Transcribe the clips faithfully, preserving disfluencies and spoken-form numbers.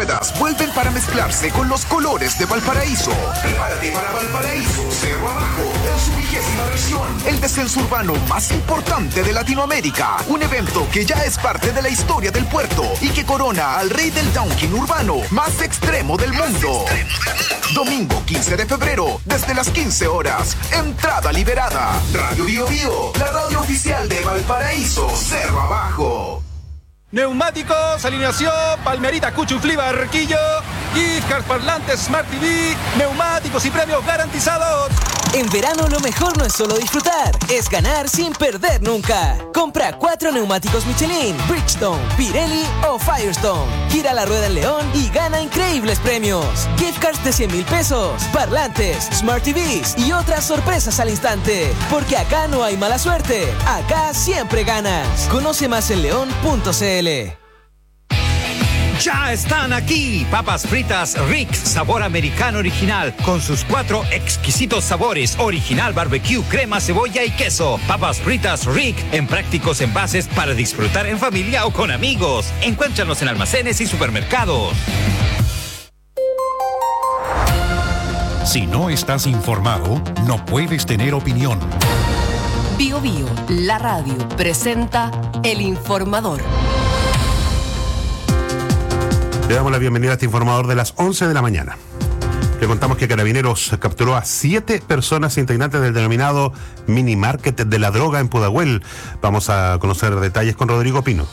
ruedas vuelven para mezclarse con los colores de Valparaíso. Prepárate para Valparaíso Cerro Abajo en su vigésima versión. El descenso urbano más importante de Latinoamérica. Un evento que ya es parte de la historia del puerto y que corona al rey del downhill urbano más extremo del mundo. Domingo quince de febrero, desde las quince horas. Entrada liberada. Radio Bio Bio, la radio oficial de Valparaíso Cerro Abajo. Neumáticos, alineación, Palmerita, Cuchuflí, Barquillo, gift cards, parlantes, Smart T V, neumáticos y premios garantizados. En verano lo mejor no es solo disfrutar, es ganar sin perder nunca. Compra cuatro neumáticos Michelin, Bridgestone, Pirelli o Firestone. Gira la rueda en León y gana increíbles premios. Gift cards de cien mil pesos, parlantes, Smart T Vs y otras sorpresas al instante. Porque acá no hay mala suerte, acá siempre ganas. Conoce más en león punto c l. Ya están aquí, papas fritas Rick, sabor americano original, con sus cuatro exquisitos sabores, original barbecue, crema, cebolla y queso. Papas fritas Rick, en prácticos envases para disfrutar en familia o con amigos. Encuéntranos en almacenes y supermercados. Si no estás informado, no puedes tener opinión. Bio Bio, la radio, presenta El Informador. Le damos la bienvenida a este informador de las once de la mañana. Le contamos que Carabineros capturó a siete personas integrantes del denominado Mini Market de la Droga en Pudahuel. Vamos a conocer detalles con Rodrigo Pino.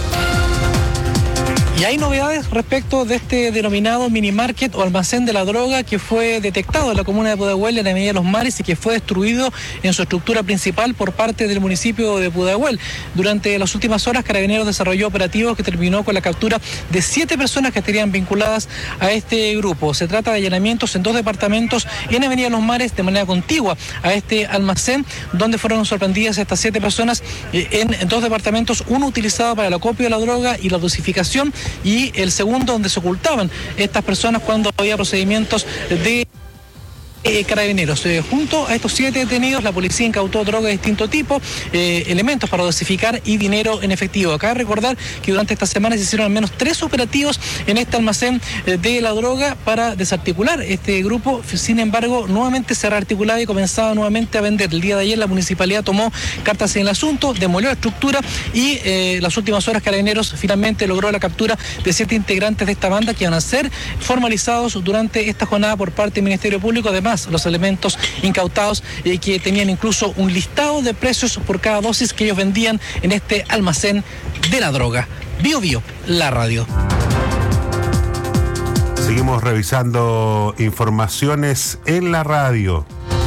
Y hay novedades respecto de este denominado mini market o almacén de la droga que fue detectado en la comuna de Pudahuel, en la avenida Los Mares, y que fue destruido en su estructura principal por parte del municipio de Pudahuel. Durante las últimas horas, Carabineros desarrolló operativos que terminó con la captura de siete personas que estarían vinculadas a este grupo. Se trata de allanamientos en dos departamentos en avenida Los Mares de manera contigua a este almacén, donde fueron sorprendidas estas siete personas en dos departamentos, uno utilizado para el acopio de la droga y la dosificación, y el segundo donde se ocultaban estas personas cuando había procedimientos de Eh, carabineros. Eh, junto a estos siete detenidos, la policía incautó droga de distinto tipo, eh, elementos para dosificar y dinero en efectivo. Acaba de recordar que durante esta semana se hicieron al menos tres operativos en este almacén eh, de la droga para desarticular este grupo. Sin embargo, nuevamente se rearticulaba y comenzaba nuevamente a vender. El día de ayer la municipalidad tomó cartas en el asunto, demolió la estructura y eh, las últimas horas Carabineros finalmente logró la captura de siete integrantes de esta banda que van a ser formalizados durante esta jornada por parte del Ministerio Público. Además, los elementos incautados eh, que tenían incluso un listado de precios por cada dosis que ellos vendían en este almacén de la droga. Bio Bio, la radio. Seguimos revisando informaciones en la radio.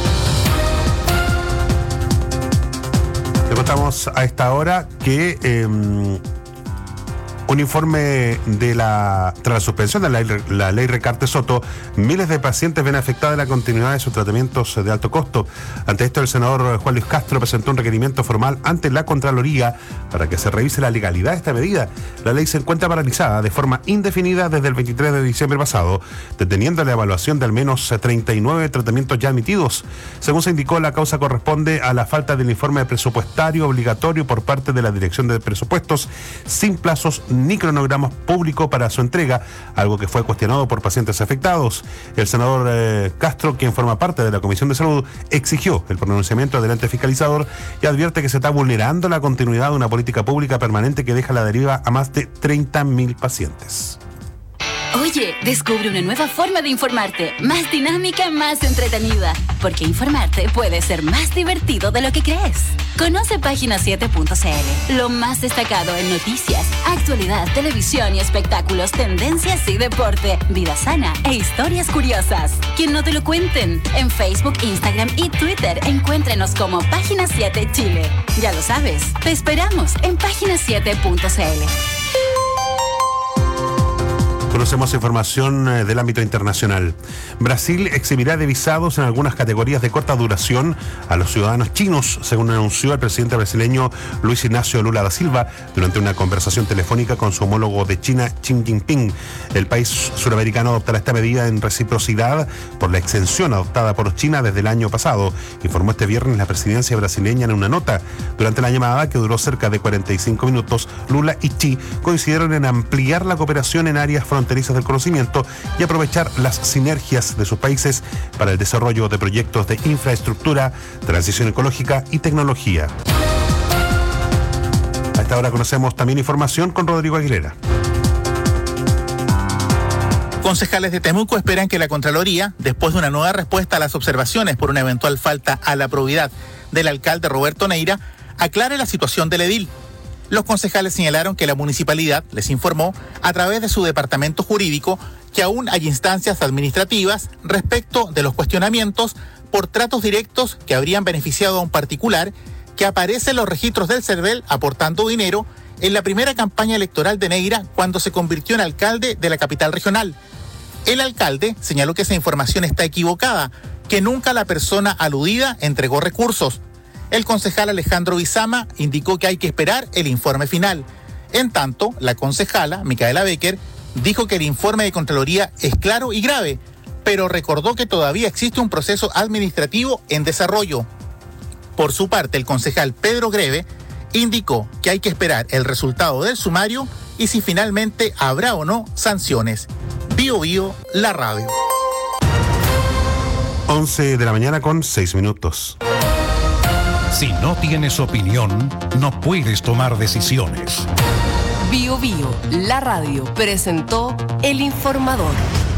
Le contamos a esta hora que eh, un informe de la, tras la suspensión de la, la ley Recarte Soto, miles de pacientes ven afectada la continuidad de sus tratamientos de alto costo. Ante esto, el senador Juan Luis Castro presentó un requerimiento formal ante la Contraloría para que se revise la legalidad de esta medida. La ley se encuentra paralizada de forma indefinida desde el veintitrés de diciembre pasado, deteniendo la evaluación de al menos treinta y nueve tratamientos ya emitidos. Según se indicó, la causa corresponde a la falta del informe presupuestario obligatorio por parte de la Dirección de Presupuestos, sin plazos ni cronograma público para su entrega, algo que fue cuestionado por pacientes afectados. El senador eh, Castro, quien forma parte de la Comisión de Salud, exigió el pronunciamiento del ente fiscalizador y advierte que se está vulnerando la continuidad de una política pública permanente que deja a la deriva a más de treinta mil pacientes. Oye, descubre una nueva forma de informarte, más dinámica, más entretenida, porque informarte puede ser más divertido de lo que crees. Conoce página siete punto c l, lo más destacado en noticias, actualidad, televisión y espectáculos, tendencias y deporte, vida sana e historias curiosas. Que no te lo cuenten. En Facebook, Instagram y Twitter, encuéntrenos como Página siete Chile. Ya lo sabes, te esperamos en página siete punto c l. Conocemos información del ámbito internacional. Brasil exhibirá de visados en algunas categorías de corta duración a los ciudadanos chinos, según anunció el presidente brasileño Luis Ignacio Lula da Silva durante una conversación telefónica con su homólogo de China, Xi Jinping. El país suramericano adoptará esta medida en reciprocidad por la exención adoptada por China desde el año pasado, informó este viernes la presidencia brasileña en una nota. Durante la llamada, que duró cerca de cuarenta y cinco minutos, Lula y Xi coincidieron en ampliar la cooperación en áreas fronterizas fronterizas del conocimiento y aprovechar las sinergias de sus países para el desarrollo de proyectos de infraestructura, transición ecológica y tecnología. A esta hora conocemos también información con Rodrigo Aguilera. Concejales de Temuco esperan que la Contraloría, después de una nueva respuesta a las observaciones por una eventual falta a la probidad del alcalde Roberto Neira, aclare la situación del edil. Los concejales señalaron que la municipalidad les informó a través de su departamento jurídico que aún hay instancias administrativas respecto de los cuestionamientos por tratos directos que habrían beneficiado a un particular que aparece en los registros del CERVEL aportando dinero en la primera campaña electoral de Neira cuando se convirtió en alcalde de la capital regional. El alcalde señaló que esa información está equivocada, que nunca la persona aludida entregó recursos. El concejal Alejandro Bizama indicó que hay que esperar el informe final. En tanto, la concejala, Micaela Becker, dijo que el informe de Contraloría es claro y grave, pero recordó que todavía existe un proceso administrativo en desarrollo. Por su parte, el concejal Pedro Greve indicó que hay que esperar el resultado del sumario y si finalmente habrá o no sanciones. Bio Bio, la radio. once de la mañana con seis minutos. Si no tienes opinión, no puedes tomar decisiones. Bio Bio, la radio, presentó El Informador.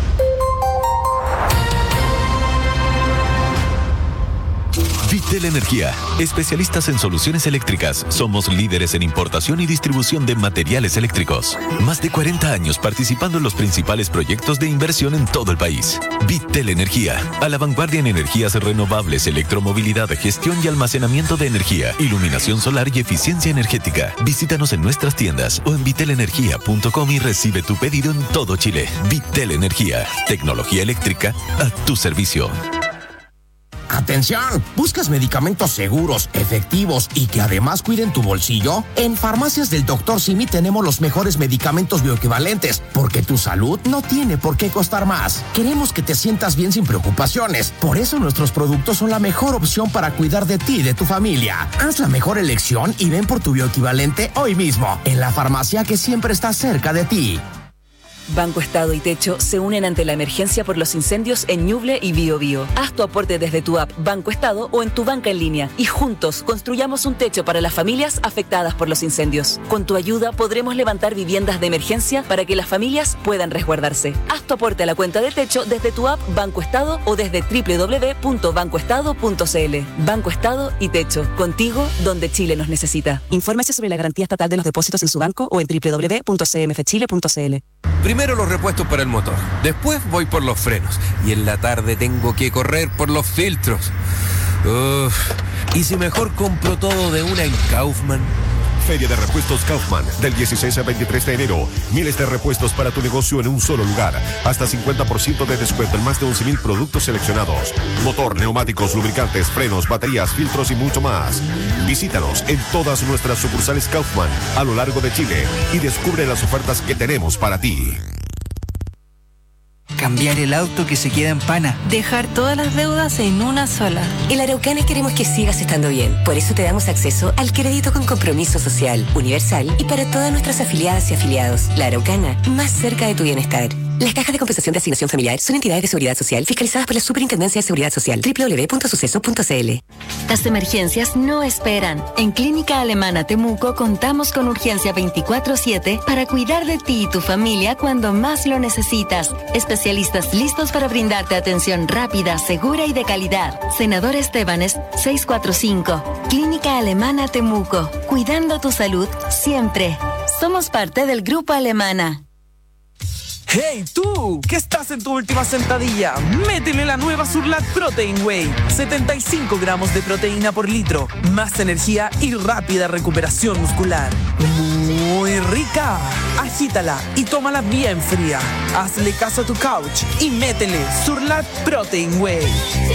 Vitel Energía, especialistas en soluciones eléctricas. Somos líderes en importación y distribución de materiales eléctricos. Más de cuarenta años participando en los principales proyectos de inversión en todo el país. Vitel Energía, a la vanguardia en energías renovables, electromovilidad, gestión y almacenamiento de energía, iluminación solar y eficiencia energética. Visítanos en nuestras tiendas o en vitel energía punto com y recibe tu pedido en todo Chile. Vitel Energía, tecnología eléctrica a tu servicio. ¡Atención! ¿Buscas medicamentos seguros, efectivos y que además cuiden tu bolsillo? En Farmacias del doctor Simi tenemos los mejores medicamentos bioequivalentes, porque tu salud no tiene por qué costar más. Queremos que te sientas bien sin preocupaciones. Por eso nuestros productos son la mejor opción para cuidar de ti y de tu familia. Haz la mejor elección y ven por tu bioequivalente hoy mismo, en la farmacia que siempre está cerca de ti. Banco Estado y Techo se unen ante la emergencia por los incendios en Ñuble y Biobío. Haz tu aporte desde tu app Banco Estado o en tu banca en línea y juntos construyamos un techo para las familias afectadas por los incendios. Con tu ayuda podremos levantar viviendas de emergencia para que las familias puedan resguardarse. Haz tu aporte a la cuenta de techo desde tu app Banco Estado o desde doble u doble u doble u punto banco estado punto c l. Banco Estado y Techo, contigo donde Chile nos necesita. Infórmese sobre la garantía estatal de los depósitos en su banco o en doble u doble u doble u punto c m f chile punto c l. Primero los repuestos para el motor, después voy por los frenos y en la tarde tengo que correr por los filtros. Uf, ¿y si mejor compro todo de una en Kaufman? Feria de Repuestos Kaufman, del dieciséis al veintitrés de enero. Miles de repuestos para tu negocio en un solo lugar. Hasta cincuenta por ciento de descuento en más de once mil productos seleccionados. Motor, neumáticos, lubricantes, frenos, baterías, filtros y mucho más. Visítanos en todas nuestras sucursales Kaufman a lo largo de Chile y descubre las ofertas que tenemos para ti. Cambiar el auto que se queda en pana. Dejar todas las deudas en una sola. En la Araucana queremos que sigas estando bien. Por eso te damos acceso al crédito con compromiso social, universal y para todas nuestras afiliadas y afiliados. La Araucana, más cerca de tu bienestar. Las cajas de compensación de asignación familiar son entidades de seguridad social fiscalizadas por la Superintendencia de Seguridad Social. doble u doble u doble u punto suceso punto c l. Las emergencias no esperan. En Clínica Alemana Temuco contamos con urgencia veinticuatro siete para cuidar de ti y tu familia cuando más lo necesitas. Especialistas listos para brindarte atención rápida, segura y de calidad. Senador Estebanes seiscientos cuarenta y cinco. Clínica Alemana Temuco. Cuidando tu salud siempre. Somos parte del Grupo Alemana. ¡Hey tú! ¿Qué estás en tu última sentadilla? Métele la nueva Surlat Protein Whey. setenta y cinco gramos de proteína por litro. Más energía y rápida recuperación muscular. Muy rica. Agítala y tómala bien fría. Hazle caso a tu couch y métele Surlat Protein Whey.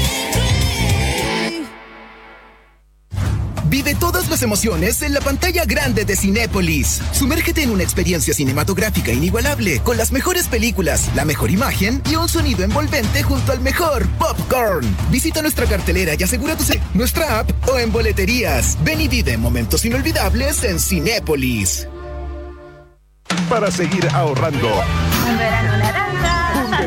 Vive todas las emociones en la pantalla grande de Cinépolis. Sumérgete en una experiencia cinematográfica inigualable con las mejores películas, la mejor imagen y un sonido envolvente junto al mejor popcorn. Visita nuestra cartelera y asegura tu C, nuestra app o en boleterías. Ven y vive momentos inolvidables en Cinépolis. Para seguir ahorrando. Un verano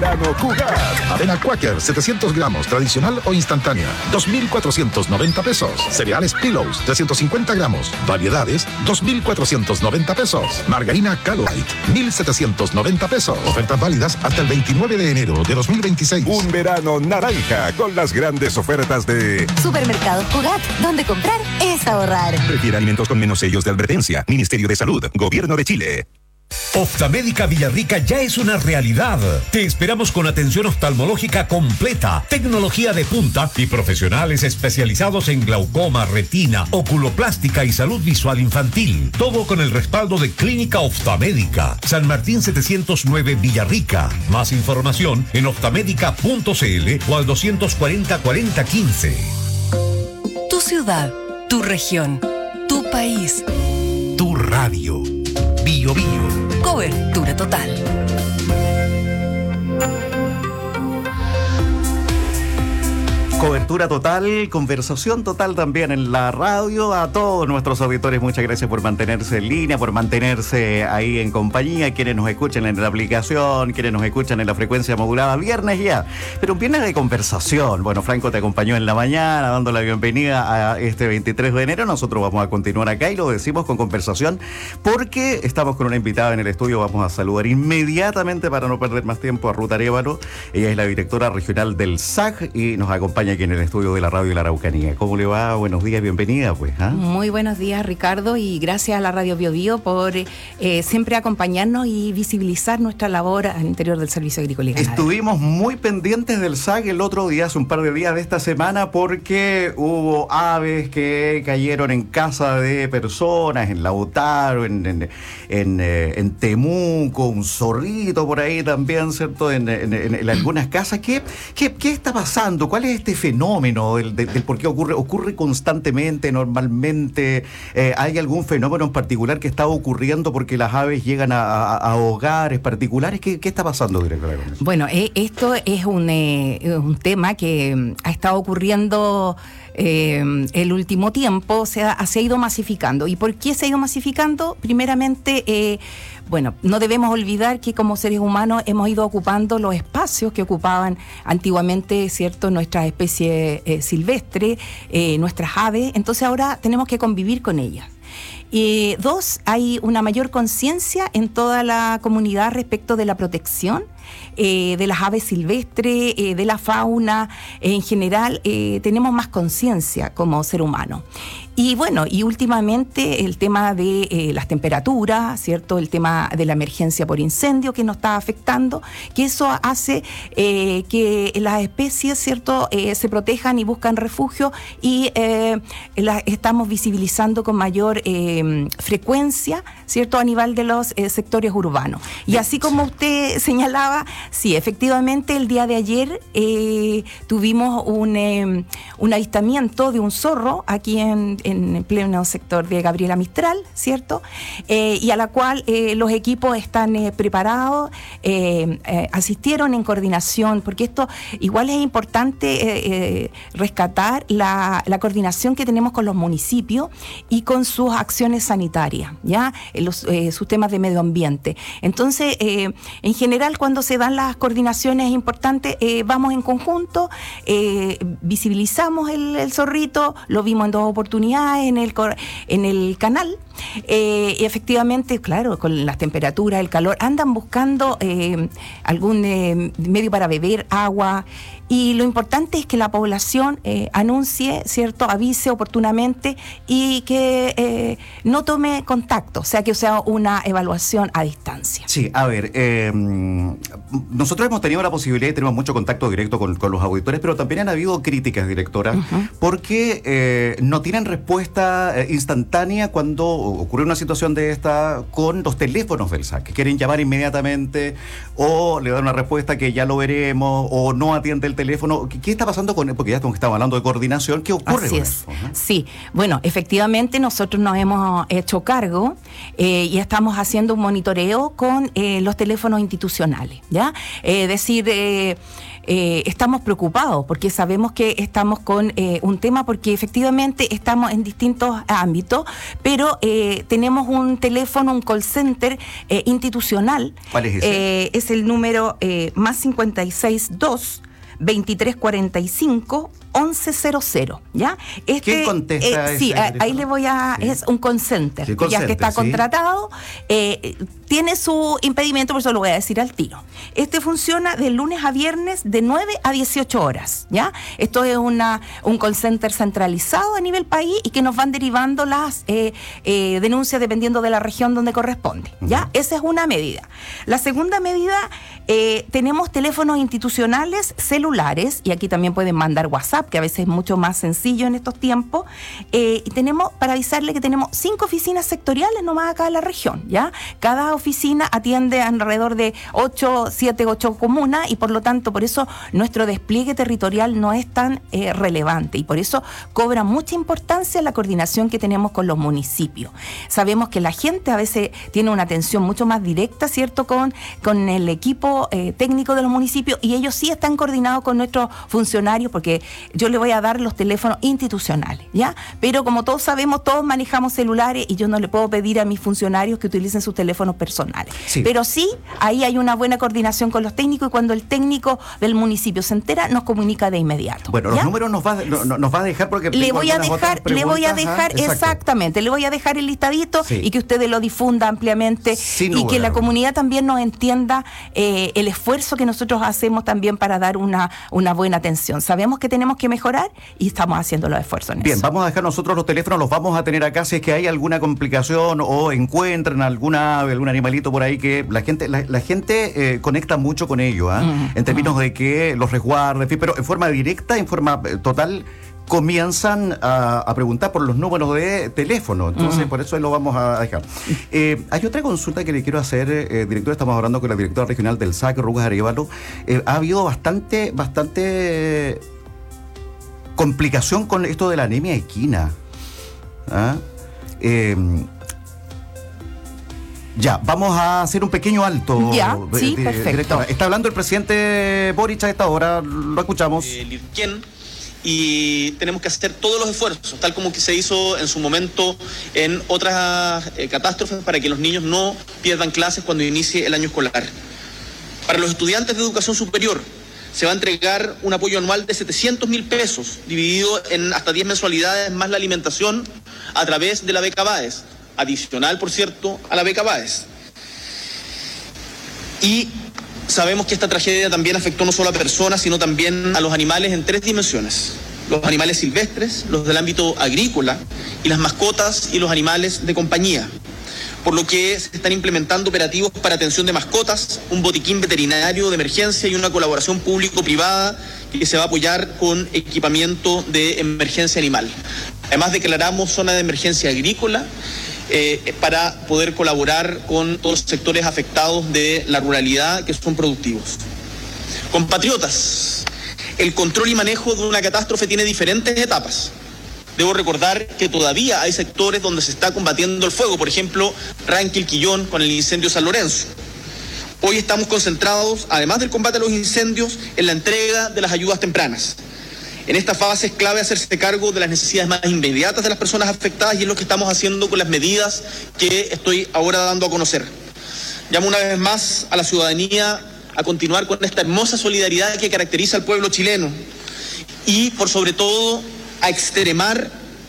verano Cugat. Avena Quaker, setecientos gramos, tradicional o instantánea, dos mil cuatrocientos noventa pesos. Cereales Pillows, trescientos cincuenta gramos. Variedades, dos mil cuatrocientos noventa pesos. Margarina Calorite, mil setecientos noventa pesos. Ofertas válidas hasta el veintinueve de enero de dos mil veintiséis. Un verano naranja con las grandes ofertas de Supermercados Cugat, donde comprar es ahorrar. Prefiere alimentos con menos sellos de advertencia. Ministerio de Salud, Gobierno de Chile. Oftalmédica Villarrica ya es una realidad. Te esperamos con atención oftalmológica completa, tecnología de punta y profesionales especializados en glaucoma, retina, oculoplástica y salud visual infantil. Todo con el respaldo de Clínica Oftalmédica. San Martín setecientos nueve Villarrica. Más información en oftalmédica punto c l o al doscientos cuarenta cuarenta quince. Tu ciudad, tu región, tu país, tu radio. Bio Bio. Cobertura total. Cobertura total, conversación total también en la radio. A todos nuestros auditores, muchas gracias por mantenerse en línea, por mantenerse ahí en compañía, quienes nos escuchan en la aplicación, quienes nos escuchan en la frecuencia modulada, viernes ya, pero un viernes de conversación. Bueno, Franco te acompañó en la mañana, dando la bienvenida a este veintitrés de enero. Nosotros vamos a continuar acá y lo decimos con conversación porque estamos con una invitada en el estudio. Vamos a saludar inmediatamente, para no perder más tiempo, a Ruth Arévalo. Ella es la directora regional del S A C y nos acompaña aquí en el estudio de la radio de la Araucanía. ¿Cómo le va? Buenos días, bienvenida pues. ¿eh? Muy buenos días, Ricardo, y gracias a la Radio Bio Bio por eh, siempre acompañarnos y visibilizar nuestra labor al interior del Servicio Agrícola y Ganadero. Estuvimos muy pendientes del S A C el otro día, hace un par de días de esta semana, porque hubo aves que cayeron en casa de personas, en Lautaro, en, en, en, eh, en Temuco, un zorrito por ahí también, ¿cierto? En, en, en, en algunas casas. ¿Qué, qué, ¿Qué está pasando? ¿Cuál es este fenómeno del, del, del por qué ocurre? ¿Ocurre constantemente, normalmente? Eh, ¿Hay algún fenómeno en particular que está ocurriendo porque las aves llegan a, a, a hogares particulares? ¿Qué, qué está pasando, directora? Bueno, eh, esto es un, eh, un tema que ha estado ocurriendo eh, el último tiempo, o sea, se ha ido masificando. ¿Y por qué se ha ido masificando? Primeramente, eh, bueno, no debemos olvidar que como seres humanos hemos ido ocupando los espacios que ocupaban antiguamente, ¿cierto?, nuestras especies eh, silvestres, eh, nuestras aves. Entonces ahora tenemos que convivir con ellas. Eh, dos, hay una mayor conciencia en toda la comunidad respecto de la protección eh, de las aves silvestres, eh, de la fauna. En general, eh, tenemos más conciencia como ser humano. Y bueno, y últimamente el tema de eh, las temperaturas, ¿cierto? El tema de la emergencia por incendio que nos está afectando, que eso hace eh, que las especies, ¿cierto?, eh, se protejan y buscan refugio, y eh, las estamos visibilizando con mayor eh, frecuencia, ¿cierto?, a nivel de los eh, sectores urbanos. Y así como usted señalaba, sí, efectivamente el día de ayer eh, tuvimos un, eh, un avistamiento de un zorro aquí en en pleno sector de Gabriela Mistral, ¿cierto? Eh, y a la cual eh, los equipos están eh, preparados, eh, eh, asistieron en coordinación, porque esto igual es importante eh, eh, rescatar la, la coordinación que tenemos con los municipios y con sus acciones sanitarias, ¿ya? Los, eh, sus temas de medio ambiente. Entonces, eh, en general, cuando se dan las coordinaciones importantes, eh, vamos en conjunto, eh, visibilizamos el, el zorrito, lo vimos en dos oportunidades en el, en el canal. Eh, y efectivamente, claro, con las temperaturas, el calor, andan buscando eh, algún eh, medio para beber, agua. Y lo importante es que la población eh, anuncie, ¿cierto?, avise oportunamente y que eh, no tome contacto, o sea, que sea una evaluación a distancia. Sí, a ver, eh, nosotros hemos tenido la posibilidad y tenemos mucho contacto directo con, con los auditores, pero también han habido críticas, directora, uh-huh. porque eh, no tienen respuesta eh, instantánea cuando ocurre una situación de esta con los teléfonos del S A C, que quieren llamar inmediatamente o le dan una respuesta que ya lo veremos o no atiende el teléfono. ¿Qué, qué está pasando con él? Porque ya estamos hablando de coordinación. ¿Qué ocurre? Así con es. eso? Uh-huh. Sí, bueno, efectivamente nosotros nos hemos hecho cargo eh, y estamos haciendo un monitoreo con eh, los teléfonos institucionales, ¿ya? ¿ya? Es eh, decir, eh, eh, estamos preocupados porque sabemos que estamos con eh, un tema, porque efectivamente estamos en distintos ámbitos, pero eh, tenemos un teléfono, un call center eh, institucional. ¿Cuál es ese? Eh, es el número eh, más cincuenta y seis dos, veintitrés cuarenta y cinco, once cero cero, ¿ya? Este, ¿Quién contesta eh, Sí, ese ahí le voy a... Sí. Es un call center, sí, call ya center, que está sí. contratado, eh, tiene su impedimento, por eso lo voy a decir al tiro. Este funciona de lunes a viernes de nueve a dieciocho horas, ¿ya? Esto es una un call center centralizado a nivel país y que nos van derivando las eh, eh, denuncias dependiendo de la región donde corresponde, ¿ya? Uh-huh. Esa es una medida. La segunda medida, eh, tenemos teléfonos institucionales celulares, y aquí también pueden mandar WhatsApp, que a veces es mucho más sencillo en estos tiempos, eh, y tenemos, para avisarle que tenemos cinco oficinas sectoriales nomás acá en la región, ¿ya? Cada oficina atiende alrededor de ocho, siete, ocho comunas, y por lo tanto, por eso nuestro despliegue territorial no es tan eh, relevante, y por eso cobra mucha importancia la coordinación que tenemos con los municipios. Sabemos que la gente a veces tiene una atención mucho más directa, ¿cierto?, con, con el equipo eh, técnico de los municipios, y ellos sí están coordinados con nuestros funcionarios, porque yo le voy a dar los teléfonos institucionales, ¿ya? Pero como todos sabemos, todos manejamos celulares y yo no le puedo pedir a mis funcionarios que utilicen sus teléfonos personales. Sí. Pero sí, ahí hay una buena coordinación con los técnicos, y cuando el técnico del municipio se entera, nos comunica de inmediato. Bueno, ¿ya? los números nos va, no, nos va a dejar porque le voy a dejar, le voy a dejar, ¿ah? Exactamente, le voy a dejar el listadito, sí, y que ustedes lo difundan ampliamente. Sin y que la comunidad también nos entienda eh, el esfuerzo que nosotros hacemos también para dar una, una buena atención. Sabemos que tenemos que mejorar y estamos haciendo los esfuerzos en Bien, eso. Vamos a dejar nosotros los teléfonos, los vamos a tener acá si es que hay alguna complicación o encuentran alguna algún animalito por ahí que la gente la, la gente eh, conecta mucho con ello, ¿eh? uh-huh, en términos uh-huh. de que los resguarde, en fin, pero en forma directa, en forma eh, total, comienzan a, a preguntar por los números de teléfono. Entonces, uh-huh. por eso lo vamos a dejar. Eh, hay otra consulta que le quiero hacer, eh, director. Estamos hablando con la directora regional del S A C, Rugas Arévalo. Eh, ha habido bastante, bastante complicación con esto de la anemia equina. ¿Ah? Eh, ya, vamos a hacer un pequeño alto. Ya, sí, de, perfecto. Directora. Está hablando el presidente Boric a esta hora, lo escuchamos. Eh, Lirquén, y tenemos que hacer todos los esfuerzos, tal como que se hizo en su momento en otras eh, catástrofes, para que los niños no pierdan clases cuando inicie el año escolar. Para los estudiantes de educación superior, se va a entregar un apoyo anual de setecientos mil pesos, dividido en hasta diez mensualidades, más la alimentación a través de la beca BAES, adicional, por cierto, a la beca BAES. Y sabemos que esta tragedia también afectó no solo a personas, sino también a los animales en tres dimensiones: los animales silvestres, los del ámbito agrícola, y las mascotas y los animales de compañía. Por lo que se están implementando operativos para atención de mascotas, un botiquín veterinario de emergencia y una colaboración público-privada que se va a apoyar con equipamiento de emergencia animal. Además, declaramos zona de emergencia agrícola eh, para poder colaborar con todos los sectores afectados de la ruralidad que son productivos. Compatriotas, el control y manejo de una catástrofe tiene diferentes etapas. Debo recordar que todavía hay sectores donde se está combatiendo el fuego, por ejemplo, Ranquil, Quillón, con el incendio San Lorenzo. Hoy estamos concentrados, además del combate a los incendios, en la entrega de las ayudas tempranas. En esta fase es clave hacerse cargo de las necesidades más inmediatas de las personas afectadas, y es lo que estamos haciendo con las medidas que estoy ahora dando a conocer. Llamo una vez más a la ciudadanía a continuar con esta hermosa solidaridad que caracteriza al pueblo chileno, y por sobre todo a extremar,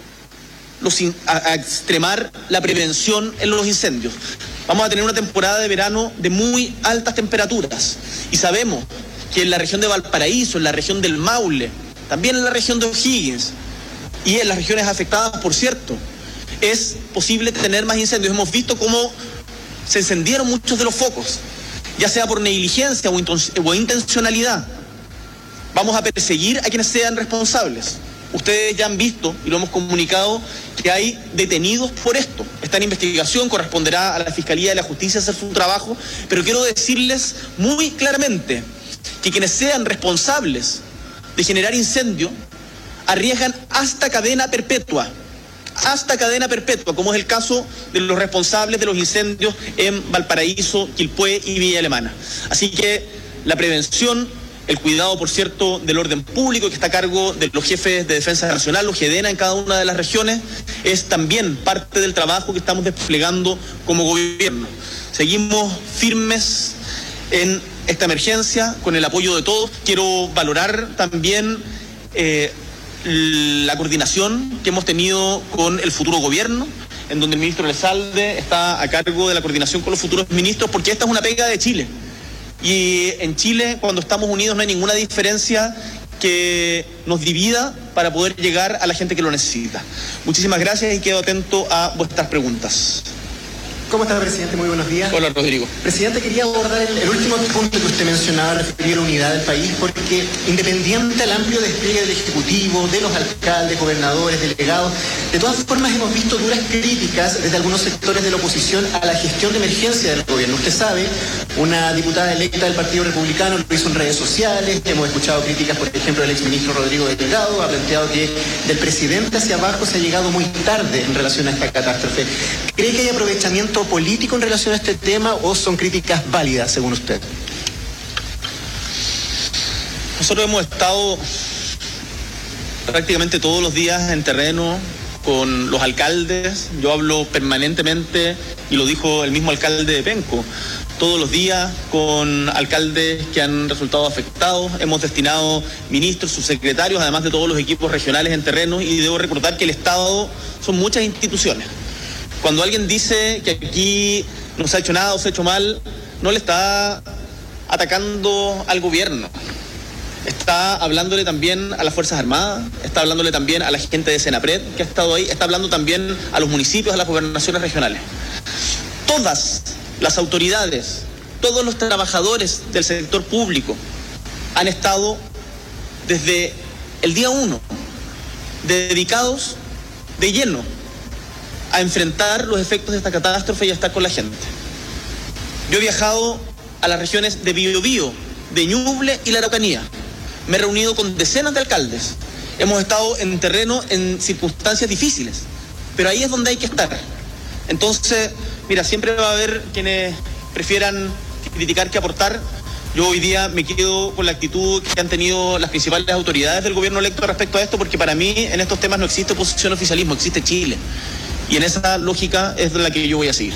los, a, a extremar la prevención en los incendios. Vamos a tener una temporada de verano de muy altas temperaturas, y sabemos que en la región de Valparaíso, en la región del Maule, también en la región de O'Higgins y en las regiones afectadas, por cierto, es posible tener más incendios. Hemos visto cómo se encendieron muchos de los focos, ya sea por negligencia o, o intencionalidad. Vamos a perseguir a quienes sean responsables. Ustedes ya han visto, y lo hemos comunicado, que hay detenidos por esto. Está en investigación, corresponderá a la Fiscalía y la Justicia hacer su trabajo, pero quiero decirles muy claramente que quienes sean responsables de generar incendio arriesgan hasta cadena perpetua, hasta cadena perpetua, como es el caso de los responsables de los incendios en Valparaíso, Quilpué y Villa Alemana. Así que la prevención, el cuidado, por cierto, del orden público, que está a cargo de los jefes de Defensa Nacional, los GEDENA en cada una de las regiones, es también parte del trabajo que estamos desplegando como gobierno. Seguimos firmes en esta emergencia, con el apoyo de todos. Quiero valorar también eh, la coordinación que hemos tenido con el futuro gobierno, en donde el ministro Elizalde está a cargo de la coordinación con los futuros ministros, porque esta es una pega de Chile. Y en Chile, cuando estamos unidos, no hay ninguna diferencia que nos divida para poder llegar a la gente que lo necesita. Muchísimas gracias y quedo atento a vuestras preguntas. ¿Cómo está, presidente? Muy buenos días. Hola, Rodrigo. Presidente, quería abordar el, el último punto que usted mencionaba, referido a la unidad del país, porque independiente al amplio despliegue del Ejecutivo, de los alcaldes, gobernadores, delegados, de todas formas hemos visto duras críticas desde algunos sectores de la oposición a la gestión de emergencia del gobierno. Usted sabe, una diputada electa del Partido Republicano lo hizo en redes sociales, hemos escuchado críticas, por ejemplo, del exministro Rodrigo Delgado, ha planteado que del presidente hacia abajo se ha llegado muy tarde en relación a esta catástrofe. ¿Cree que hay aprovechamiento político en relación a este tema o son críticas válidas, según usted? Nosotros hemos estado prácticamente todos los días en terreno con los alcaldes. Yo hablo permanentemente, y lo dijo el mismo alcalde de Penco, todos los días con alcaldes que han resultado afectados. Hemos destinado ministros, subsecretarios, además de todos los equipos regionales en terreno, y debo recordar que el Estado son muchas instituciones. Cuando alguien dice que aquí no se ha hecho nada o se ha hecho mal, no le está atacando al gobierno. Está hablándole también a las Fuerzas Armadas, está hablándole también a la gente de Senapred que ha estado ahí, está hablando también a los municipios, a las gobernaciones regionales. Todas las autoridades, todos los trabajadores del sector público han estado desde el día uno dedicados de lleno a enfrentar los efectos de esta catástrofe y a estar con la gente. Yo he viajado a las regiones de Biobío, de Ñuble y la Araucanía. Me he reunido con decenas de alcaldes. Hemos estado en terreno en circunstancias difíciles, pero ahí es donde hay que estar. Entonces, mira, siempre va a haber quienes prefieran criticar que aportar. Yo hoy día me quedo con la actitud que han tenido las principales autoridades del gobierno electo respecto a esto, porque para mí en estos temas no existe oposición, oficialismo, existe Chile. Y en esa lógica es la que yo voy a seguir.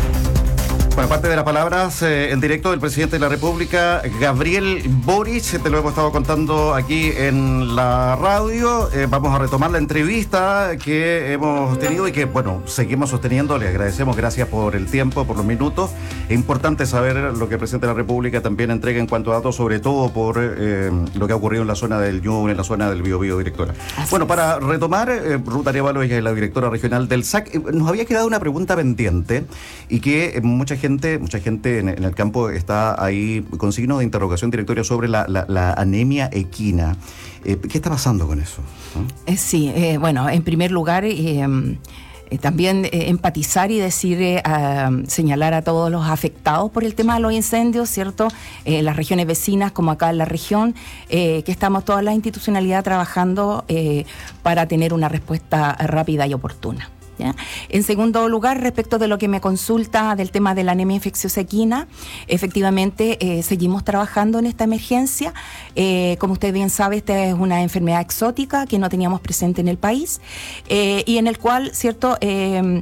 Bueno, parte de las palabras eh, en directo del presidente de la República, Gabriel Boric, te lo hemos estado contando aquí en la radio. Eh, vamos a retomar la entrevista que hemos tenido y que, bueno, seguimos sosteniendo. Le agradecemos, gracias por el tiempo, por los minutos. Es importante saber lo que el presidente de la República también entrega en cuanto a datos, sobre todo por eh, lo que ha ocurrido en la zona del Ñuble, en la zona del Biobío, directora. Así bueno, es. Para retomar, eh, Ruth Arévalo, ella es la directora regional del S A C. Eh, nos había quedado una pregunta pendiente y que eh, mucha gente Gente, mucha gente en, en el campo está ahí con signo de interrogación, directoria, sobre la, la, la anemia equina. Eh, ¿Qué está pasando con eso? ¿No? Eh, sí, eh, bueno, en primer lugar, eh, eh, también eh, empatizar y decir, eh, a, señalar a todos los afectados por el tema de los incendios, ¿cierto? En eh, las regiones vecinas, como acá en la región, eh, que estamos toda la institucionalidad trabajando eh, para tener una respuesta rápida y oportuna. ¿Ya? En segundo lugar, respecto de lo que me consulta del tema de la anemia infecciosa equina, efectivamente eh, seguimos trabajando en esta emergencia. Eh, como usted bien sabe, esta es una enfermedad exótica que no teníamos presente en el país eh, y en el cual, cierto, eh,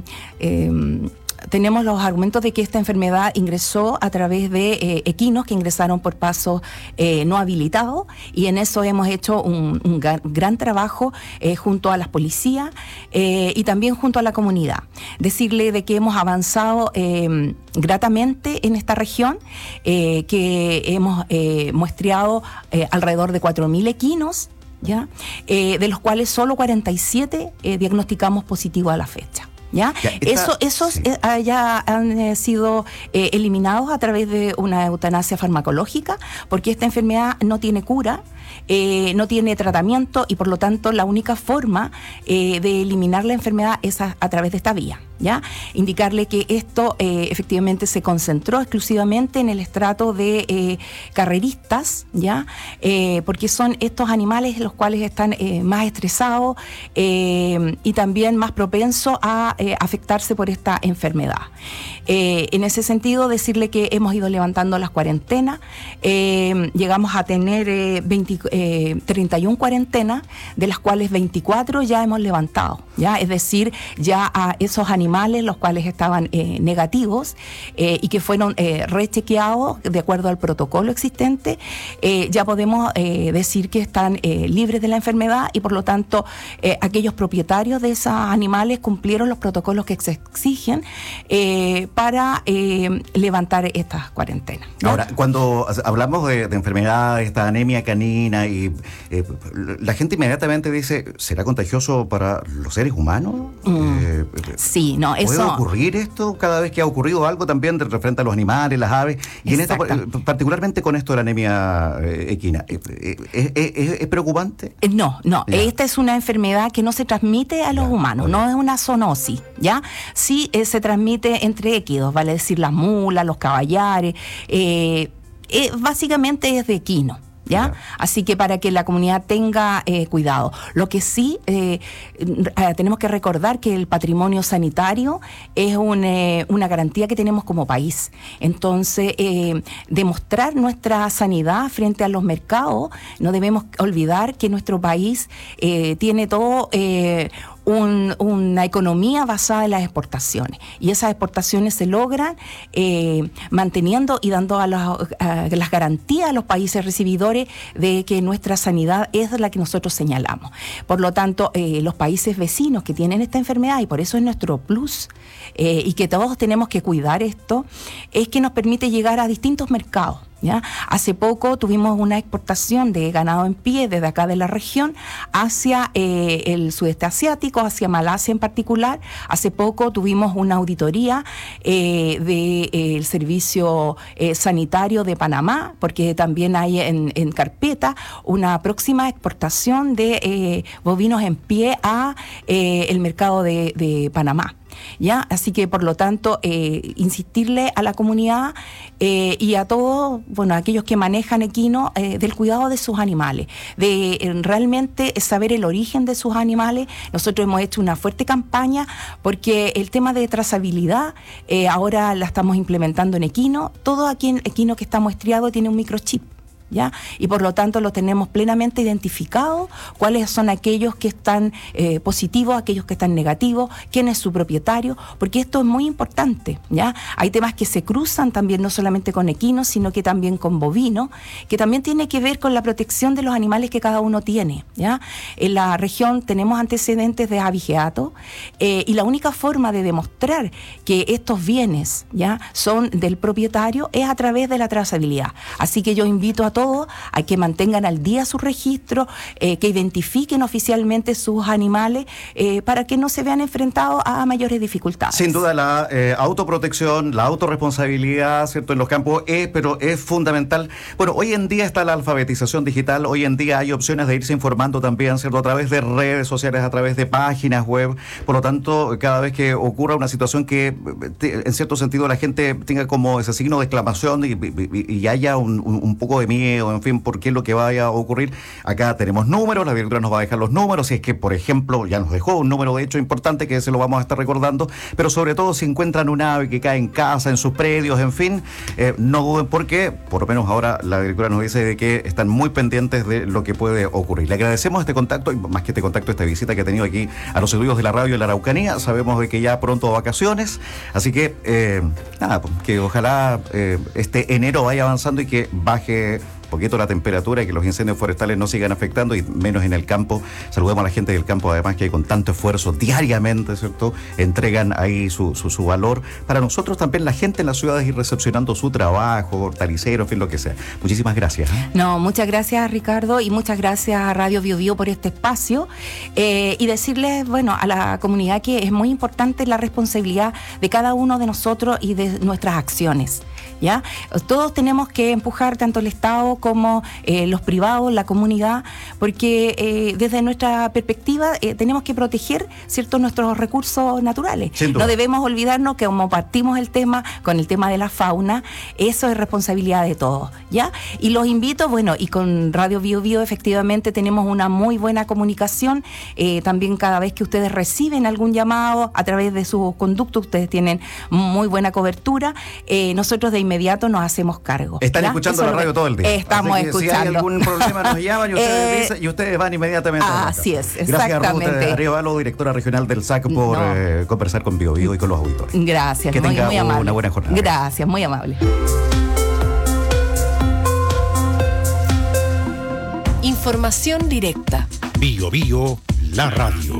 eh, tenemos los argumentos de que esta enfermedad ingresó a través de eh, equinos que ingresaron por pasos eh, no habilitados, y en eso hemos hecho un, un gran, gran trabajo eh, junto a las policías eh, y también junto a la comunidad. Decirle de que hemos avanzado eh, gratamente en esta región, eh, que hemos eh, muestreado eh, alrededor de cuatro mil equinos, ¿ya? Eh, de los cuales solo cuarenta y siete eh, diagnosticamos positivos a la fecha. ¿Ya? Ya, esta, Eso, esos sí. eh, ya han eh, sido eh, eliminados a través de una eutanasia farmacológica, porque esta enfermedad no tiene cura, eh, no tiene tratamiento, y por lo tanto la única forma eh, de eliminar la enfermedad es a, a través de esta vía. ¿Ya? Indicarle que esto eh, efectivamente se concentró exclusivamente en el estrato de eh, carreristas, ¿ya? Eh, porque son estos animales los cuales están eh, más estresados eh, y también más propensos a eh, afectarse por esta enfermedad. Eh, en ese sentido, decirle que hemos ido levantando las cuarentenas, eh, llegamos a tener eh, veinte, eh, treinta y una cuarentenas, de las cuales veinticuatro ya hemos levantado, ¿ya? Es decir, ya a esos animales los cuales estaban eh, negativos eh, y que fueron eh, rechequeados de acuerdo al protocolo existente, eh, ya podemos eh, decir que están eh, libres de la enfermedad y por lo tanto eh, aquellos propietarios de esos animales cumplieron los protocolos que se exigen eh, para eh, levantar estas cuarentenas, ¿no? Ahora, cuando hablamos de, de enfermedades, esta anemia canina, y eh, la gente inmediatamente dice, ¿será contagioso para los seres humanos? Mm. Eh, sí, no, ¿Puede eso... ocurrir esto cada vez que ha ocurrido algo también de referente a los animales, las aves? Y en esta, particularmente con esto de la anemia eh, equina, ¿es, es, es, es preocupante? No, no, Ya. esta es una enfermedad que no se transmite a los Ya, humanos, oye. no es una zoonosis, ¿ya? Sí eh, se transmite entre equinos, vale decir las mulas, los caballares, eh, eh, básicamente es de equino. ¿Ya? Así que para que la comunidad tenga eh, cuidado. Lo que sí eh, eh, tenemos que recordar que el patrimonio sanitario es un, eh, una garantía que tenemos como país. Entonces, eh, demostrar nuestra sanidad frente a los mercados, no debemos olvidar que nuestro país eh, tiene todo... Eh, Un, una economía basada en las exportaciones y esas exportaciones se logran eh, manteniendo y dando a, la, a las garantías a los países recibidores de que nuestra sanidad es la que nosotros señalamos. Por lo tanto, eh, los países vecinos que tienen esta enfermedad, y por eso es nuestro plus, eh, y que todos tenemos que cuidar esto, es que nos permite llegar a distintos mercados. ¿Ya? Hace poco tuvimos una exportación de ganado en pie desde acá de la región hacia eh, el sudeste asiático, hacia Malasia en particular. Hace poco tuvimos una auditoría eh, del de, eh, servicio eh, sanitario de Panamá, porque también hay en, en carpeta una próxima exportación de eh, bovinos en pie a eh, el mercado de, de Panamá. ¿Ya? Así que por lo tanto eh, insistirle a la comunidad eh, y a todos, bueno, a aquellos que manejan equino eh, del cuidado de sus animales, de eh, realmente saber el origen de sus animales. Nosotros hemos hecho una fuerte campaña porque el tema de trazabilidad eh, ahora la estamos implementando en equino. Todo aquí en equino que está muestreado tiene un microchip, ¿ya? Y por lo tanto lo tenemos plenamente identificado, cuáles son aquellos que están eh, positivos, aquellos que están negativos, quién es su propietario, porque esto es muy importante, ¿ya? Hay temas que se cruzan también no solamente con equinos, sino que también con bovinos, que también tiene que ver con la protección de los animales que cada uno tiene, ¿ya? En la región tenemos antecedentes de abigeato eh, y la única forma de demostrar que estos bienes, ¿ya?, son del propietario es a través de la trazabilidad. Así que yo invito a todos a que mantengan al día su registro, eh, que identifiquen oficialmente sus animales eh, para que no se vean enfrentados a mayores dificultades. Sin duda la eh, autoprotección, la autorresponsabilidad, ¿cierto?, en los campos es, pero es fundamental. Bueno, hoy en día está la alfabetización digital, hoy en día hay opciones de irse informando también, ¿cierto?, a través de redes sociales, a través de páginas web. Por lo tanto, cada vez que ocurra una situación que en cierto sentido la gente tenga como ese signo de exclamación y, y, y haya un, un, un poco de miedo, o en fin, por qué es lo que vaya a ocurrir. Acá tenemos números, la directora nos va a dejar los números, si es que, por ejemplo, ya nos dejó un número de hecho importante que se lo vamos a estar recordando, pero sobre todo si encuentran un ave que cae en casa, en sus predios, en fin, eh, no duden porque, por lo menos ahora la directora nos dice de que están muy pendientes de lo que puede ocurrir. Le agradecemos este contacto, y más que este contacto, esta visita que ha tenido aquí a los estudios de la radio de la Araucanía. Sabemos de que ya pronto vacaciones, así que, eh, nada, que ojalá eh, este enero vaya avanzando y que baje poquito la temperatura y que los incendios forestales no sigan afectando, y menos en el campo. Saludemos a la gente del campo, además, que con tanto esfuerzo diariamente, ¿cierto?, entregan ahí su, su, su valor. Para nosotros también la gente en las ciudades ir recepcionando su trabajo, hortalicero, en fin, lo que sea. Muchísimas gracias. ¿eh? No, muchas gracias, Ricardo, y muchas gracias a Radio Bio Bio por este espacio, eh, y decirles, bueno, a la comunidad que es muy importante la responsabilidad de cada uno de nosotros y de nuestras acciones. ¿ya? Todos tenemos que empujar, tanto el Estado como eh, los privados, la comunidad, porque eh, desde nuestra perspectiva eh, tenemos que proteger, ¿cierto?, nuestros recursos naturales. No debemos olvidarnos que como partimos el tema con el tema de la fauna, eso es responsabilidad de todos, ¿ya? Y los invito, bueno, y con Radio Bio Bio efectivamente tenemos una muy buena comunicación, eh, también cada vez que ustedes reciben algún llamado a través de sus conductos, ustedes tienen muy buena cobertura, eh, nosotros de inmediato nos hacemos cargo. Están ¿ya? escuchando Eso la radio todo el día. Estamos escuchando. Si hay algún problema nos llaman y ustedes, Eh, dicen, y ustedes van inmediatamente. Ah, así es, Gracias, exactamente. Ruth Arevalo, directora regional del S A C, por No. eh, conversar con Bio Bio y con los auditores. Gracias, que muy, tenga muy amable. una buena jornada. Gracias, muy amable. Información directa. Bio Bio, la radio.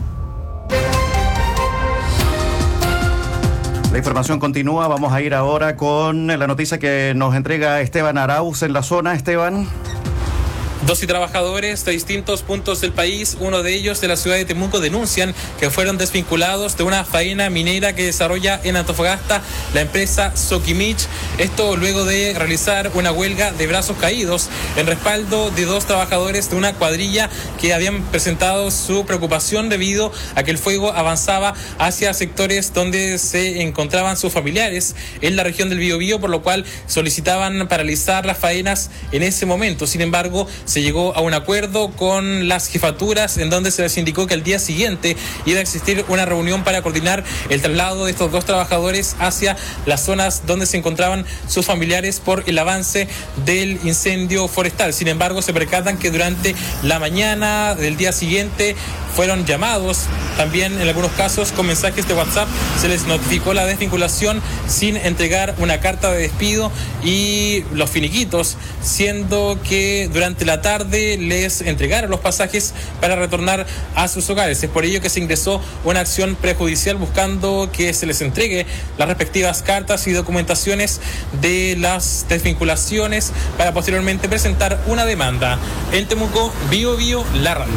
La información continúa. Vamos a ir ahora con la noticia que nos entrega Esteban Arauz en la zona. Esteban. doce trabajadores de distintos puntos del país, uno de ellos de la ciudad de Temuco, denuncian que fueron desvinculados de una faena minera que desarrolla en Antofagasta la empresa Soquimich. Esto luego de realizar una huelga de brazos caídos en respaldo de dos trabajadores de una cuadrilla que habían presentado su preocupación debido a que el fuego avanzaba hacia sectores donde se encontraban sus familiares en la región del Biobío, por lo cual solicitaban paralizar las faenas en ese momento. Sin embargo, se llegó a un acuerdo con las jefaturas en donde se les indicó que al día siguiente iba a existir una reunión para coordinar el traslado de estos dos trabajadores hacia las zonas donde se encontraban sus familiares por el avance del incendio forestal. Sin embargo, se percatan que durante la mañana del día siguiente fueron llamados, también en algunos casos con mensajes de WhatsApp se les notificó la desvinculación sin entregar una carta de despido y los finiquitos, siendo que durante la tarde les entregaron los pasajes para retornar a sus hogares. Es por ello que se ingresó una acción prejudicial buscando que se les entregue las respectivas cartas y documentaciones de las desvinculaciones para posteriormente presentar una demanda. En Temuco, Bio Bio, la radio.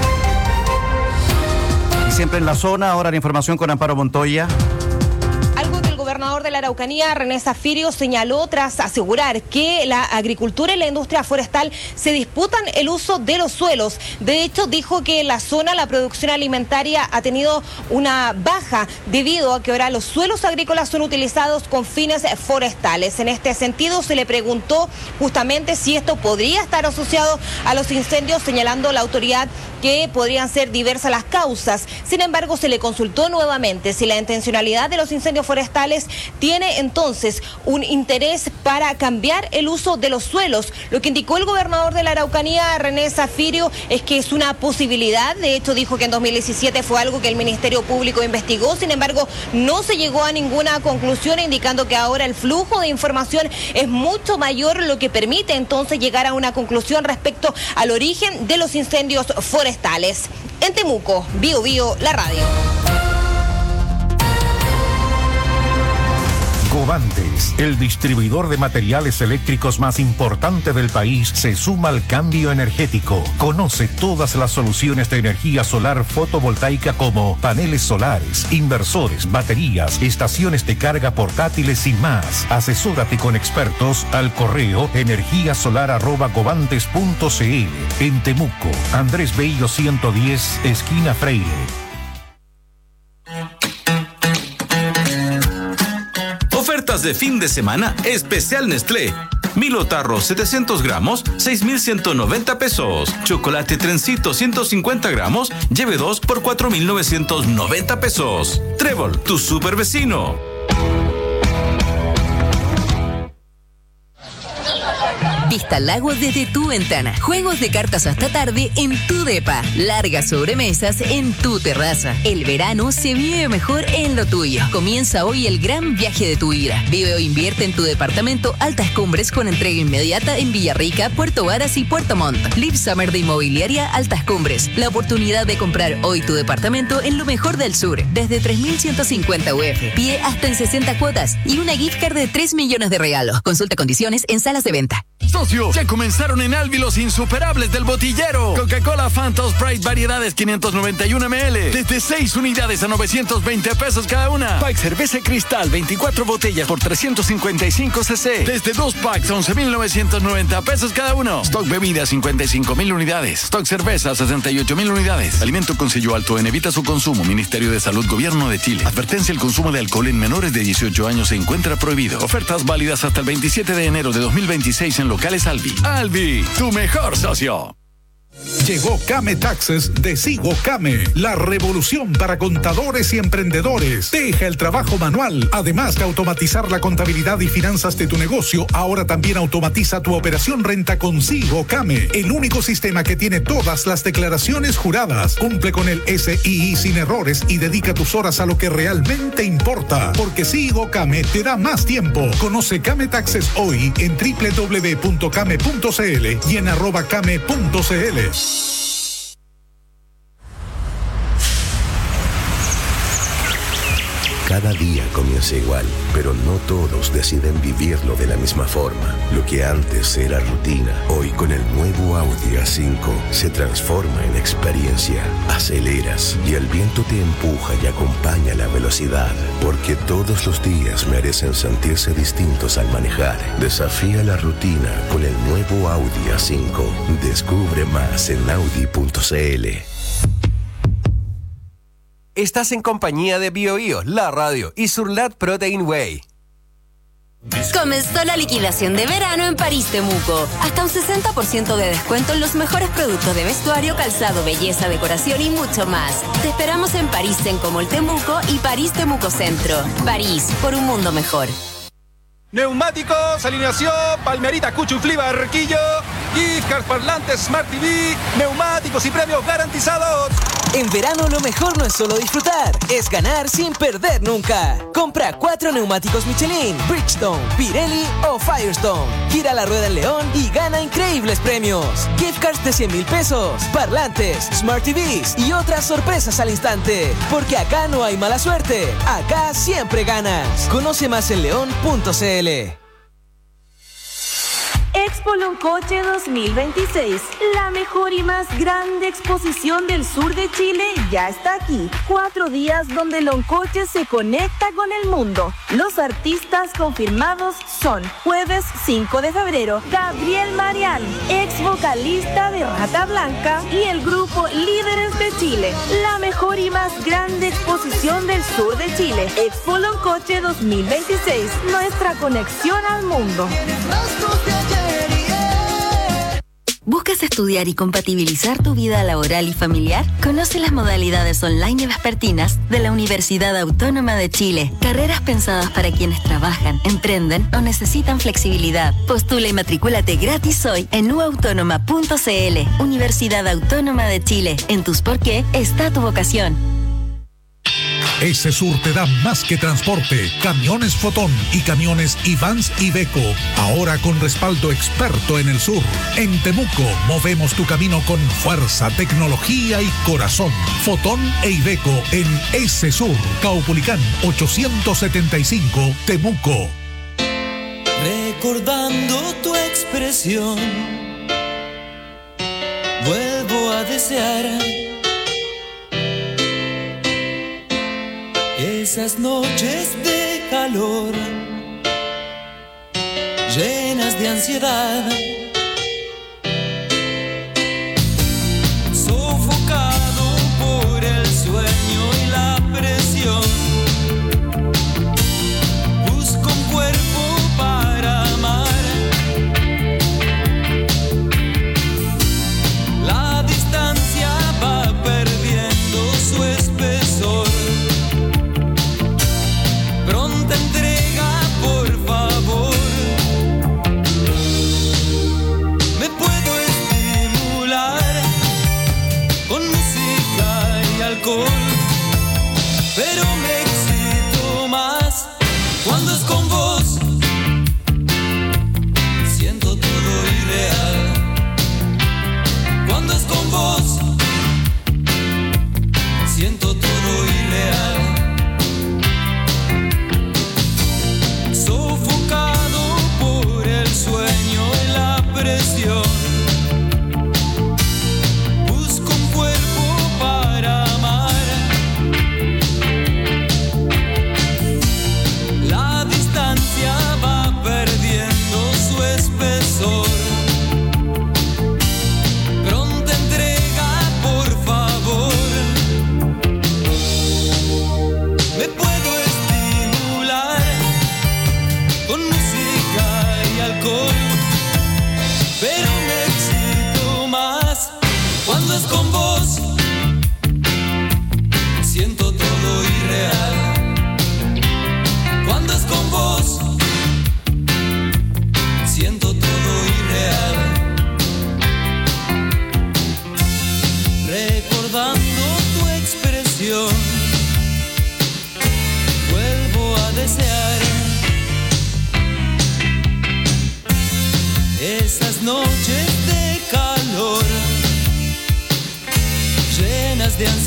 Y siempre en la zona, ahora la información con Amparo Montoya. El gobernador de la Araucanía, René Zafirio, señaló tras asegurar que la agricultura y la industria forestal se disputan el uso de los suelos. De hecho, dijo que en la zona la producción alimentaria ha tenido una baja debido a que ahora los suelos agrícolas son utilizados con fines forestales. En este sentido, se le preguntó justamente si esto podría estar asociado a los incendios, señalando la autoridad que podrían ser diversas las causas. Sin embargo, se le consultó nuevamente si la intencionalidad de los incendios forestales tiene entonces un interés para cambiar el uso de los suelos. Lo que indicó el gobernador de la Araucanía, René Zafirio, es que es una posibilidad. De hecho, dijo que en dos mil diecisiete fue algo que el Ministerio Público investigó. Sin embargo, no se llegó a ninguna conclusión, indicando que ahora el flujo de información es mucho mayor, lo que permite entonces llegar a una conclusión respecto al origen de los incendios forestales. En Temuco, Bio Bio, la radio. Covantes, el distribuidor de materiales eléctricos más importante del país, se suma al cambio energético. Conoce todas las soluciones de energía solar fotovoltaica como paneles solares, inversores, baterías, estaciones de carga portátiles y más. Asesórate con expertos al correo energiasolar arroba covantes punto cl. En Temuco, Andrés Bello ciento diez, esquina Freire. Ofertas de fin de semana especial Nestlé. Milo Tarro setecientos gramos, seis mil ciento noventa pesos. Chocolate Trencito ciento cincuenta gramos, lleve dos por cuatro mil novecientos noventa pesos. Trébol, tu super vecino. Vista al lago desde tu ventana. Juegos de cartas hasta tarde en tu depa. Largas sobremesas en tu terraza. El verano se vive mejor en lo tuyo. Comienza hoy el gran viaje de tu vida. Vive o invierte en tu departamento Altas Cumbres con entrega inmediata en Villarrica, Puerto Varas y Puerto Montt. Live Summer de Inmobiliaria Altas Cumbres. La oportunidad de comprar hoy tu departamento en lo mejor del sur. Desde tres mil ciento cincuenta U F. Pie hasta en sesenta cuotas. Y una gift card de tres millones de regalos. Consulta condiciones en salas de venta. socio! Ya comenzaron en Albi los insuperables del botillero. Coca-Cola, Fanta, Sprite, variedades quinientos noventa y uno mililitros. Desde seis unidades a novecientos veinte pesos cada una. Pack cerveza Cristal, veinticuatro botellas por trescientos cincuenta y cinco centilitros. Desde dos packs, once mil novecientos noventa pesos cada uno. Stock bebidas, cincuenta y cinco mil unidades. Stock cerveza, sesenta y ocho mil unidades. Alimento con sello alto en evita su consumo. Ministerio de Salud, Gobierno de Chile. Advertencia: el consumo de alcohol en menores de dieciocho años se encuentra prohibido. Ofertas válidas hasta el veintisiete de enero de dos mil veintiséis en locales Albi. Albi, tu mejor socio. Llegó Came Taxes de Sigo Came, la revolución para contadores y emprendedores. Deja el trabajo manual. Además de automatizar la contabilidad y finanzas de tu negocio, ahora también automatiza tu operación renta con Sigo Came, el único sistema que tiene todas las declaraciones juradas. Cumple con el S I I sin errores y dedica tus horas a lo que realmente importa, porque Sigo Came te da más tiempo. Conoce Came Taxes hoy en doble u doble u doble u punto came punto c l y en arroba came punto c l. Cada día comienza igual, pero no todos deciden vivirlo de la misma forma. Lo que antes era rutina, hoy con el nuevo Audi A cinco se transforma en experiencia. Aceleras y el viento te empuja y acompaña la velocidad, porque todos los días merecen sentirse distintos al manejar. Desafía la rutina con el nuevo Audi A cinco. Descubre más en audi punto c l. Estás en compañía de BioBio, la radio y Surlat Protein Whey. Comenzó la liquidación de verano en París Temuco. Hasta un sesenta por ciento de descuento en los mejores productos de vestuario, calzado, belleza, decoración y mucho más. Te esperamos en París Tencomol Temuco y París Temuco Centro. París, por un mundo mejor. Neumáticos, alineación, Palmerita, Cuchuflí, Barquillo, gift cards, parlantes, Smart T V, neumáticos y premios garantizados. En verano lo mejor no es solo disfrutar, es ganar sin perder nunca. Compra cuatro neumáticos Michelin, Bridgestone, Pirelli o Firestone. Gira la rueda en León y gana increíbles premios. Gift cards de cien mil pesos, parlantes, Smart T Vs y otras sorpresas al instante. Porque acá no hay mala suerte, acá siempre ganas. Conoce más en león punto c l. Expo Loncoche dos mil veintiséis, la mejor y más grande exposición del sur de Chile, ya está aquí. Cuatro días donde Loncoche se conecta con el mundo. Los artistas confirmados son: jueves cinco de febrero, Gabriel Marián, ex vocalista de Rata Blanca, y el grupo Líderes de Chile. La mejor y más grande exposición del sur de Chile. Expo Loncoche dos mil veintiséis, nuestra conexión al mundo. ¿Buscas estudiar y compatibilizar tu vida laboral y familiar? Conoce las modalidades online y vespertinas de la Universidad Autónoma de Chile. Carreras pensadas para quienes trabajan, emprenden o necesitan flexibilidad. Postula y matricúlate gratis hoy en u autónoma punto c l. Universidad Autónoma de Chile. En tus por qué está tu vocación. Esesur te da más que transporte, camiones Fotón y camiones Ivans Iveco, ahora con respaldo experto en el sur. En Temuco movemos tu camino con fuerza, tecnología y corazón. Fotón e Iveco en Esesur, Caupolicán ochocientos setenta y cinco, Temuco. Recordando tu expresión, vuelvo a desear esas noches de calor, llenas de ansiedad, sofocado por el sueño y la presión. Busco un cuerpo para amar. La distancia va perdiendo su espesor. Pronta entrega, por favor.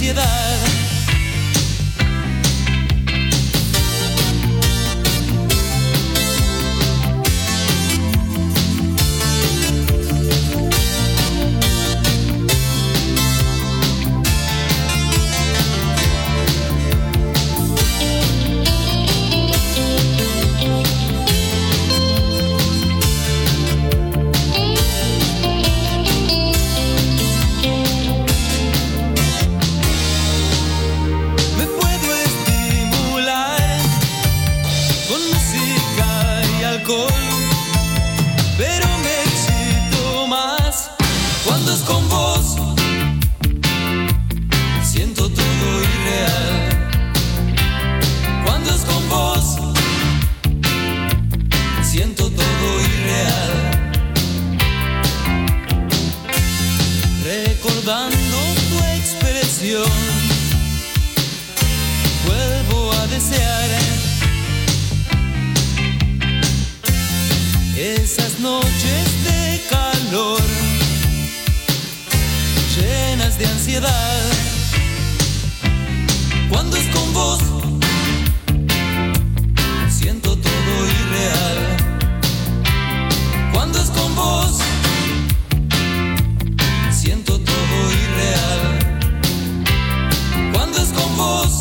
piedad. Pero me excito más cuando es con vos. Siento todo irreal. Cuando es con vos, siento todo irreal. Recordando tu expresión, vuelvo a desear esas noches de calor, llenas de ansiedad. Cuando es con vos, siento todo irreal. Cuando es con vos, siento todo irreal. Cuando es con vos,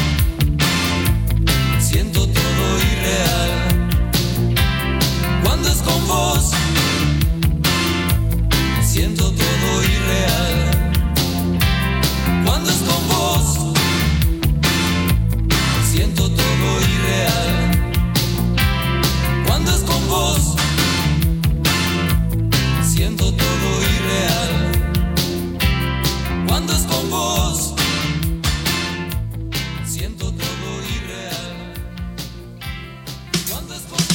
siento todo irreal. Cuando es con vos, siento todo irreal. Cuando es con vos, siento todo irreal. Cuando es con vos, siento todo irreal. Cuando es con vos, siento todo irreal. Cuando es con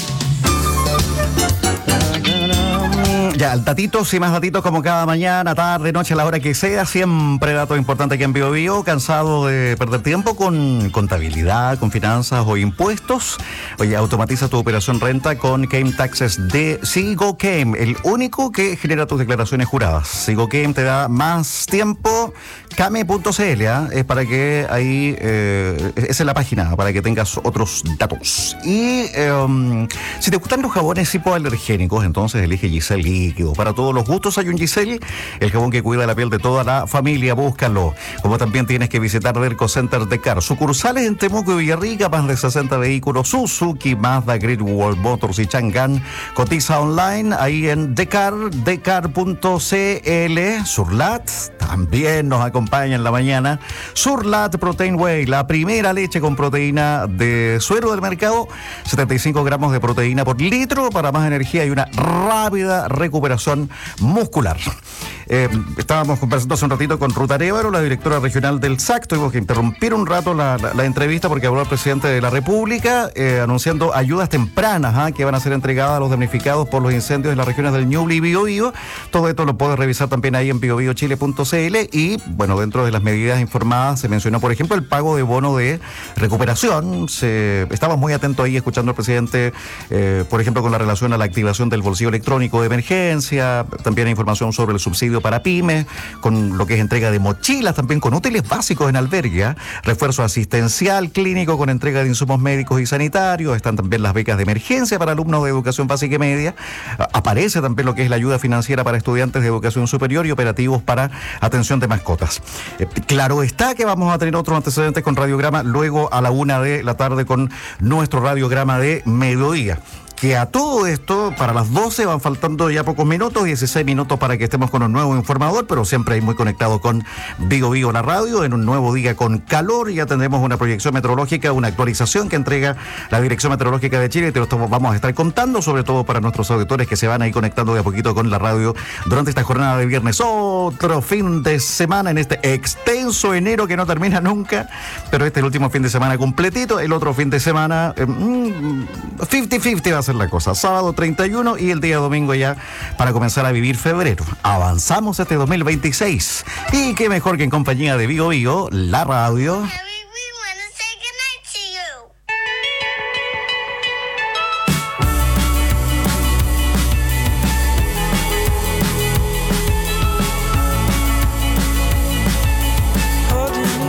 Ya, datitos y más datitos como cada mañana, tarde, noche, a la hora que sea. Siempre datos importantes aquí en Bio Bio. Cansado de perder tiempo con contabilidad, con finanzas o impuestos. Oye, automatiza tu operación renta con Came Taxes de SigoCame, el único que genera tus declaraciones juradas. SigoCame te da más tiempo. Came punto c l, ¿eh? Es para que ahí, eh, esa es la página, para que tengas otros datos. Y eh, si te gustan los jabones hipoalergénicos, entonces elige Giselle Líquido. Para todos los gustos hay un Giselle, el jabón que cuida la piel de toda la familia, búscalo. Como también tienes que visitar Derco Center Decar, sucursales en Temuco y Villarrica, más de sesenta vehículos Suzuki, Mazda, Great Wall Motors y Chang'an. Cotiza online ahí en Decar, decar punto c l. Surlat también nos acompaña en la mañana. Surlat Protein Whey, la primera leche con proteína de suero del mercado. setenta y cinco gramos de proteína por litro para más energía y una rápida recuperación muscular. Eh, estábamos conversando hace un ratito con Ruth Arévalo, la directora regional del S A C. Tuvimos que interrumpir un rato la, la, la entrevista porque habló el presidente de la República eh, anunciando ayudas tempranas ¿eh? que van a ser entregadas a los damnificados por los incendios en las regiones del Ñuble y Biobío. Todo esto lo puedes revisar también ahí en biobiochile punto c l. Y bueno, dentro de las medidas informadas se mencionó, por ejemplo, el pago de bono de recuperación. Se, estamos muy atentos ahí escuchando al presidente, eh, por ejemplo, con la relación a la activación del bolsillo electrónico de emergencia. También hay información sobre el subsidio para pymes, con lo que es entrega de mochilas, también con útiles básicos en albergue, refuerzo asistencial clínico con entrega de insumos médicos y sanitarios. Están también las becas de emergencia para alumnos de educación básica y media. Aparece también lo que es la ayuda financiera para estudiantes de educación superior y operativos para atención de mascotas. Eh, claro está que vamos a tener otros antecedentes con Radiograma luego a la una de la tarde con nuestro Radiograma de mediodía. Que a todo esto, para las doce van faltando ya pocos minutos, dieciséis minutos para que estemos con un nuevo informador, pero siempre ahí muy conectado con Bio Bio la radio, en un nuevo día con calor. Ya tendremos una proyección meteorológica, una actualización que entrega la Dirección Meteorológica de Chile, y te lo vamos a estar contando, sobre todo para nuestros auditores que se van ahí conectando de a poquito con la radio durante esta jornada de viernes. Otro fin de semana en este extenso enero que no termina nunca, pero este es el último fin de semana completito. El otro fin de semana, eh, cincuenta cincuenta va a ser la cosa. Sábado treinta y uno y el día domingo ya para comenzar a vivir febrero. Avanzamos este dos mil veintiséis. Y qué mejor que en compañía de Bio Bio, la radio. Holding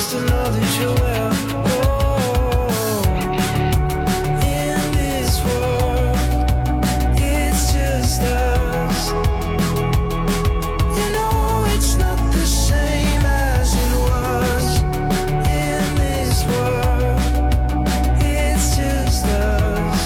just to know that you're well. Oh, in this world, it's just us. You know it's not the same as it was. In this world, it's just us.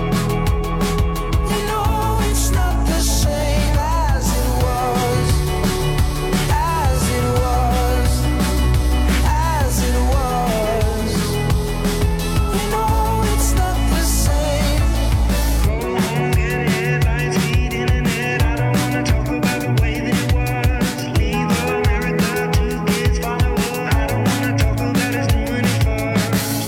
You know it's not the same as it was. As it was. As it was. You know it's not the same. Get headlines, feed internet. I don't wanna talk about the way that it was. Leave America, two kids follow her. I don't wanna talk about us doing it first.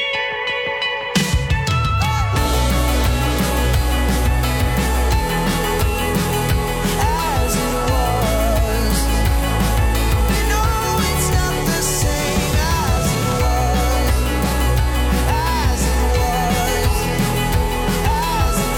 As it was. You know it's not the same as it was. As it was. As it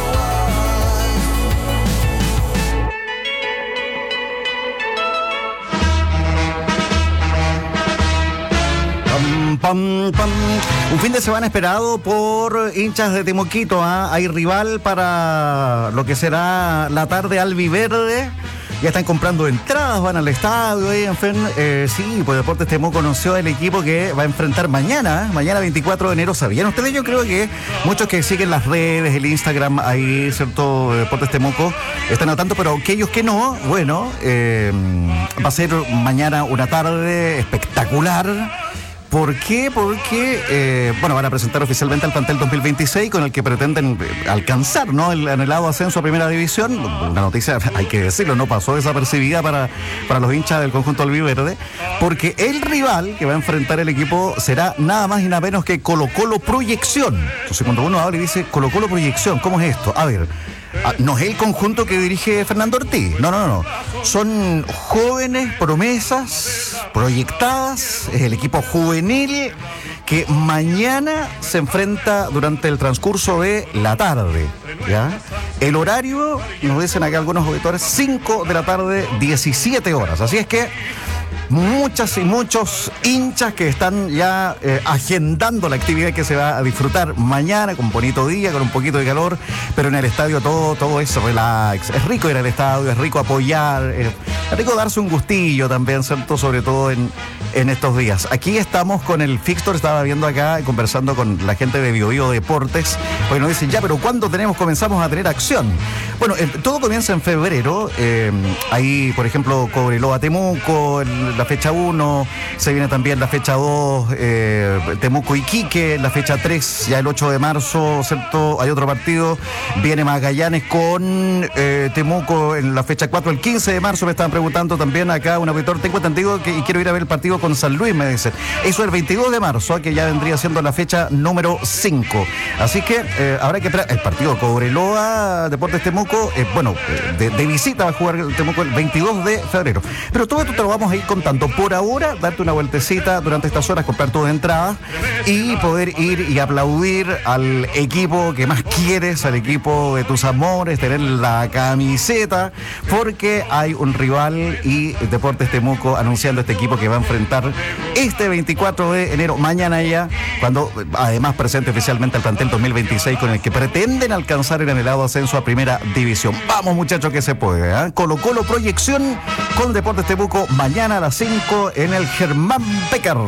Pam, pam, pam. Un fin de semana esperado por hinchas de Temuquito. ¿ah? Hay rival para lo que será la tarde albiverde. Ya están comprando entradas, van al estadio. ¿eh? En fin, eh, sí, pues Deportes Temuco conoció el equipo que va a enfrentar mañana. ¿eh? Mañana veinticuatro de enero. ¿Sabían ustedes? Yo creo que muchos que siguen las redes, el Instagram, ahí, ¿cierto? Deportes Temuco, están al tanto, pero aquellos que no, bueno, eh, va a ser mañana una tarde espectacular. ¿Por qué? Porque, eh, bueno, van a presentar oficialmente al plantel dos mil veintiséis con el que pretenden eh, alcanzar, ¿no? El anhelado ascenso a Primera División. Una noticia, hay que decirlo, no pasó desapercibida para, para los hinchas del conjunto albiverde, porque el rival que va a enfrentar el equipo será nada más y nada menos que Colo Colo Proyección. Entonces, cuando uno habla y dice Colo Colo Proyección, ¿cómo es esto? A ver, ah, no es el conjunto que dirige Fernando Ortiz, no, no, no. Son jóvenes promesas proyectadas, es el equipo juvenil que mañana se enfrenta durante el transcurso de la tarde, ¿ya? El horario, nos dicen acá algunos auditores, cinco de la tarde, diecisiete horas, así es que muchas y muchos hinchas que están ya eh, agendando la actividad que se va a disfrutar mañana, con bonito día, con un poquito de calor, pero en el estadio todo, todo es relax. Es rico ir al estadio, es rico apoyar, es rico darse un gustillo también, ¿cierto? Sobre todo en, en estos días. Aquí estamos con el fixture, estaba viendo acá, conversando con la gente de Bio Bio Deportes, porque nos dicen, ya, pero ¿cuándo tenemos, comenzamos a tener acción? Bueno, eh, todo comienza en febrero, eh, ahí, por ejemplo, Cobreloa Temuco, el la fecha uno, se viene también la fecha dos, eh, Temuco Iquique, la fecha tres, ya el ocho de marzo, ¿cierto? Hay otro partido, viene Magallanes con eh, Temuco en la fecha cuatro, el quince de marzo, me estaban preguntando también acá un auditor, tengo entendido que y quiero ir a ver el partido con San Luis, me dicen. Eso el veintidós de marzo, que ya vendría siendo la fecha número cinco. Así que eh, habrá que esperar. El partido Cobreloa, Deportes Temuco, eh, bueno, de, de visita va a jugar el Temuco el veintidós de febrero. Pero todo esto te lo vamos a ir contando. Por ahora, darte una vueltecita durante estas horas, comprar tus entradas y poder ir y aplaudir al equipo que más quieres, al equipo de tus amores, tener la camiseta, porque hay un rival y Deportes Temuco anunciando este equipo que va a enfrentar este veinticuatro de enero, mañana ya, cuando además presente oficialmente al plantel dos mil veintiséis con el que pretenden alcanzar el anhelado ascenso a Primera División. Vamos, muchachos, que se puede, ¿eh? Colo Colo Proyección con Deportes Temuco mañana a las cinco en el Germán Becker.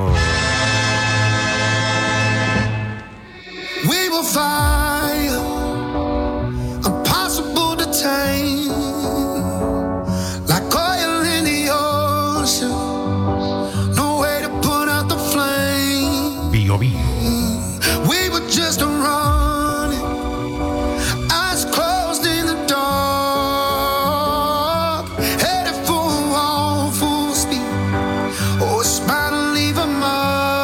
We will find impossible to tame, like oil in the ocean, no way to put out the flame. Bio Bio. We were just running, eyes closed in the dark, headed for a wall full speed. Oh, it's about to leave a mark.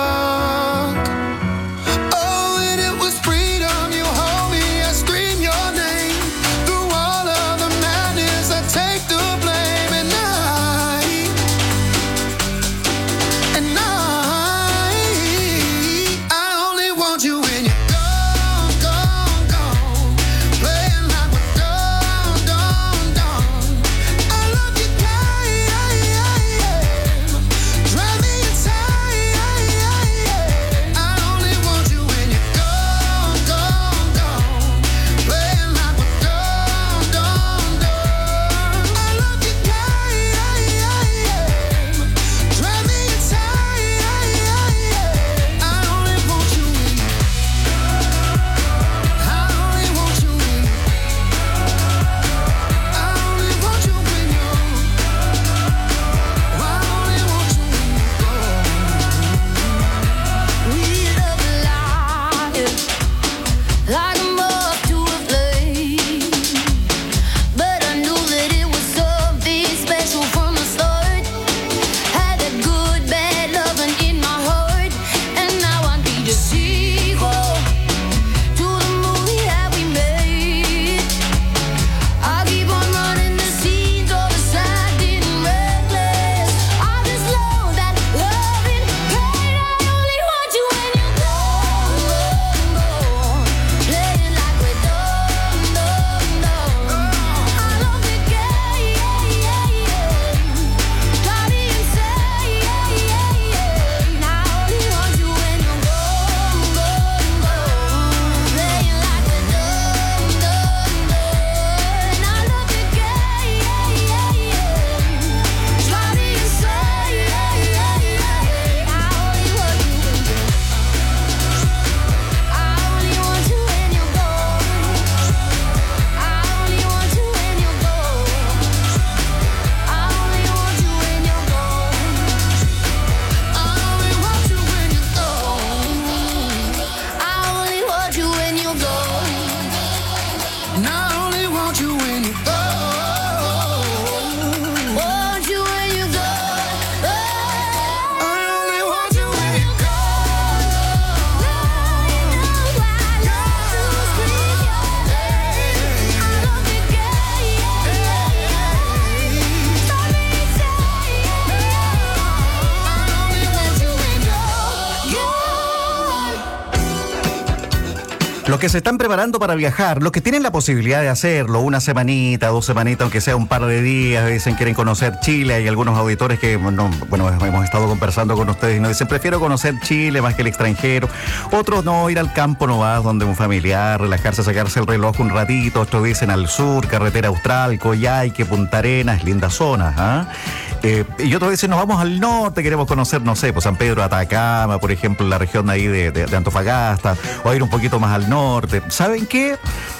Los que se están preparando para viajar, los que tienen la posibilidad de hacerlo, una semanita, dos semanitas, aunque sea un par de días, dicen quieren conocer Chile. Hay algunos auditores que, no, bueno, hemos estado conversando con ustedes y nos dicen, prefiero conocer Chile más que el extranjero. Otros no, ir al campo nomás, donde un familiar, relajarse, sacarse el reloj un ratito. Otros dicen al sur, carretera austral, Coyhaique, Punta Arenas, linda zona. ¿ah? Eh, y otros dicen, nos vamos al norte, queremos conocer, no sé, pues San Pedro de Atacama, por ejemplo, la región de ahí de, de, de Antofagasta, o ir un poquito más al norte. ¿Saben qué?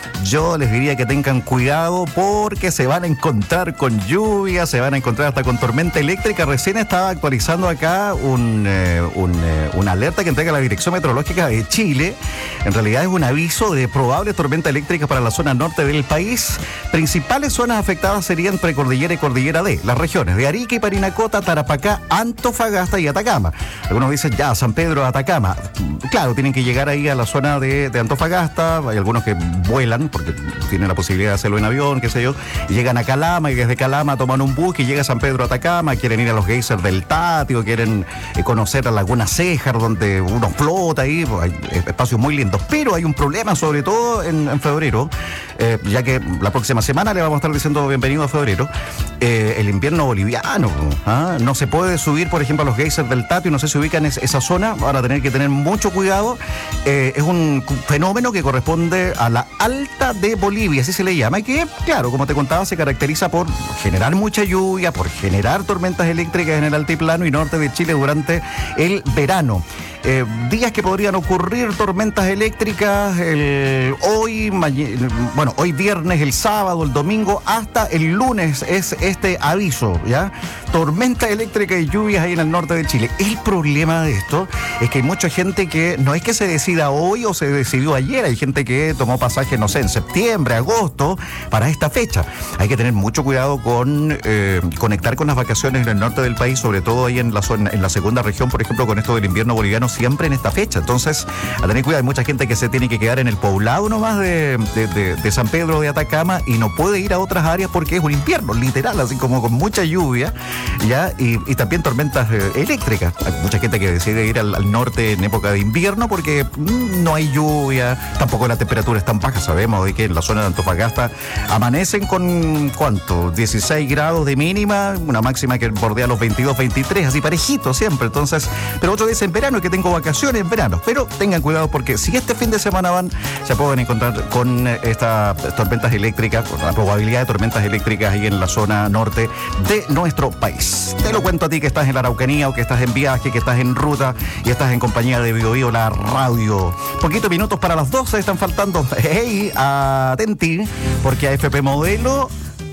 Yo les diría que tengan cuidado porque se van a encontrar con lluvia, se van a encontrar hasta con tormenta eléctrica. Recién estaba actualizando acá un, eh, un, eh, una alerta que entrega la Dirección Meteorológica de Chile. En realidad es un aviso de probable tormenta eléctrica para la zona norte del país. Principales zonas afectadas serían Precordillera y Cordillera D, las regiones de Arica y Parinacota, Tarapacá, Antofagasta y Atacama. Algunos dicen ya, San Pedro de Atacama. Claro, tienen que llegar ahí a la zona de, de Antofagasta. Hay algunos que vuelan porque tienen la posibilidad de hacerlo en avión, qué sé yo, y llegan a Calama y desde Calama toman un bus y llega a San Pedro de Atacama, quieren ir a los geysers del Tatio, quieren eh, conocer la Laguna Céjar donde uno flota ahí, pues, hay espacios muy lindos, pero hay un problema sobre todo en, en febrero, eh, ya que la próxima semana le vamos a estar diciendo bienvenido a febrero, eh, el invierno boliviano, ¿ah? No se puede subir por ejemplo a los geysers del Tatio, no sé si ubican es, esa zona, van a tener que tener mucho cuidado, eh, es un fenómeno que corresponde a la alta de Bolivia, así se le llama, y que, claro, como te contaba, se caracteriza por generar mucha lluvia, por generar tormentas eléctricas en el altiplano y norte de Chile durante el verano. Eh, días que podrían ocurrir tormentas eléctricas el, hoy, bueno, hoy viernes, el sábado, el domingo, hasta el lunes es este aviso, ¿ya? Tormenta eléctrica y lluvias ahí en el norte de Chile. El problema de esto es que hay mucha gente que no es que se decida hoy o se decidió ayer, hay gente que tomó pasaje, no sé, en septiembre, agosto, para esta fecha. Hay que tener mucho cuidado con eh, conectar con las vacaciones en el norte del país, sobre todo ahí en la zona, en la segunda región, por ejemplo, con esto del invierno boliviano, siempre en esta fecha. Entonces, a tener cuidado, hay mucha gente que se tiene que quedar en el poblado nomás de, de, de, de San Pedro de Atacama y no puede ir a otras áreas porque es un invierno, literal, así como con mucha lluvia, ¿ya? Y, y también tormentas eh, eléctricas. Hay mucha gente que decide ir al, al norte en época de invierno porque mmm, no hay lluvia, tampoco la temperatura es tan baja. Sabemos de que en la zona de Antofagasta amanecen con, ¿cuánto? dieciséis grados de mínima, una máxima que bordea los veintidós, veintitrés, así parejito siempre. Entonces, pero otros dicen verano y que tengo vacaciones en verano, pero tengan cuidado porque si este fin de semana van, se pueden encontrar con estas tormentas eléctricas, con la probabilidad de tormentas eléctricas ahí en la zona norte de nuestro país. Te lo cuento a ti que estás en la Araucanía o que estás en viaje, que estás en ruta y estás en compañía de Bio Bio, la radio. Poquitos minutos para las doce están faltando. Hey, atenti, porque A F P Modelo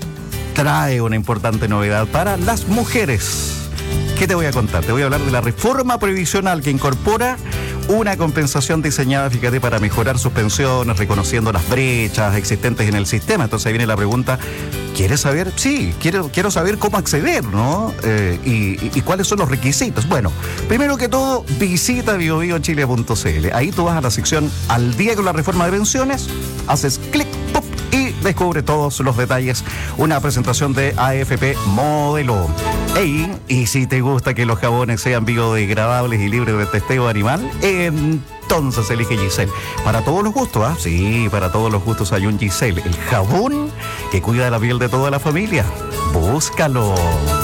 trae una importante novedad para las mujeres. ¿Qué te voy a contar? Te voy a hablar de la reforma previsional que incorpora una compensación diseñada, fíjate, para mejorar sus pensiones, reconociendo las brechas existentes en el sistema. Entonces ahí viene la pregunta, ¿quieres saber? Sí, quiero, quiero saber cómo acceder, ¿no? Eh, y, y, y cuáles son los requisitos. Bueno, primero que todo, visita bio bio chile punto c l. Ahí tú vas a la sección Al día con la reforma de pensiones, haces clic, pop, y descubre todos los detalles. Una presentación de A F P Modelo. Ey, y si te gusta que los jabones sean biodegradables y libres de testeo animal, entonces elige Giselle. Para todos los gustos, ¿ah? Sí, para todos los gustos hay un Giselle, el jabón que cuida de la piel de toda la familia. Búscalo.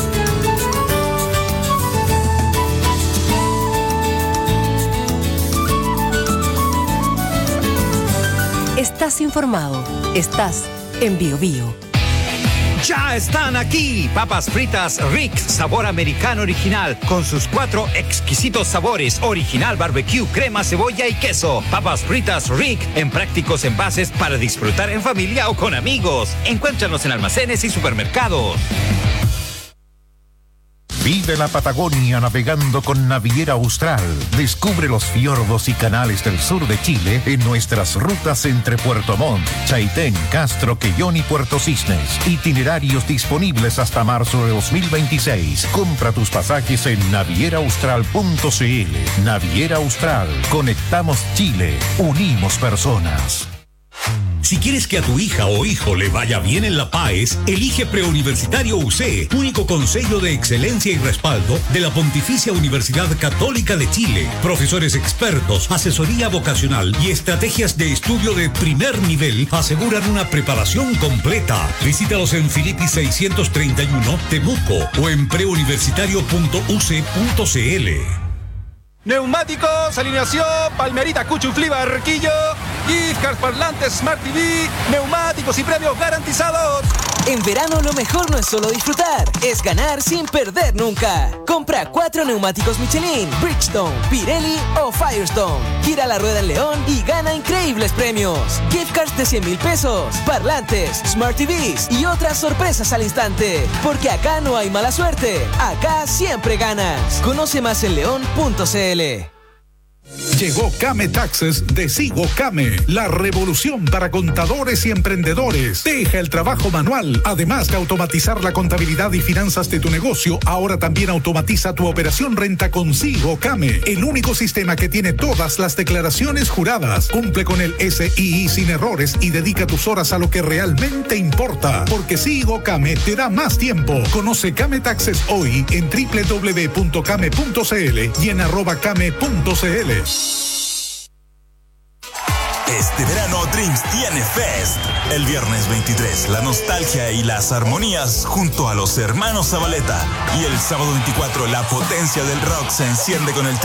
Estás informado. Estás en Bio Bio. Ya están aquí, papas fritas Rick, sabor americano original, con sus cuatro exquisitos sabores, original, barbecue, crema, cebolla y queso. Papas fritas Rick, en prácticos envases para disfrutar en familia o con amigos. Encuéntranos en almacenes y supermercados. Vive la Patagonia navegando con Naviera Austral. Descubre los fiordos y canales del sur de Chile en nuestras rutas entre Puerto Montt, Chaitén, Castro, Quellón y Puerto Cisnes. Itinerarios disponibles hasta marzo de dos mil veintiséis. Compra tus pasajes en naviera austral punto c l. Naviera Austral. Conectamos Chile. Unimos personas. Si quieres que a tu hija o hijo le vaya bien en la PAES, elige Preuniversitario U C, único consejo de excelencia y respaldo de la Pontificia Universidad Católica de Chile. Profesores expertos, asesoría vocacional y estrategias de estudio de primer nivel aseguran una preparación completa. Visítalos en Filippi seiscientos treinta y uno, Temuco, o en preuniversitario punto u c punto c l. Neumáticos, alineación, Palmerita, Cuchuflí, Barquillo, gift cards, parlantes, Smart T V, neumáticos y premios garantizados. En verano lo mejor no es solo disfrutar, es ganar sin perder nunca. Compra cuatro neumáticos Michelin, Bridgestone, Pirelli o Firestone. Gira la rueda en León y gana increíbles premios. Gift cards de cien mil pesos, parlantes, Smart T Vs y otras sorpresas al instante. Porque acá no hay mala suerte, acá siempre ganas. Conoce más en león punto c l. Llegó Came Taxes de Sigo Came, la revolución para contadores y emprendedores. Deja el trabajo manual. Además de automatizar la contabilidad y finanzas de tu negocio, ahora también automatiza tu operación renta con Sigo Came, el único sistema que tiene todas las declaraciones juradas. Cumple con el S I I sin errores y dedica tus horas a lo que realmente importa. Porque Sigo Came te da más tiempo. Conoce Came Taxes hoy en doble u doble u doble u punto came punto c l y en arroba came punto c l. Este verano Drinks tiene Fest. El viernes veintitrés, la nostalgia y las armonías junto a los hermanos Zabaleta. Y el sábado veinticuatro, la potencia del rock se enciende con el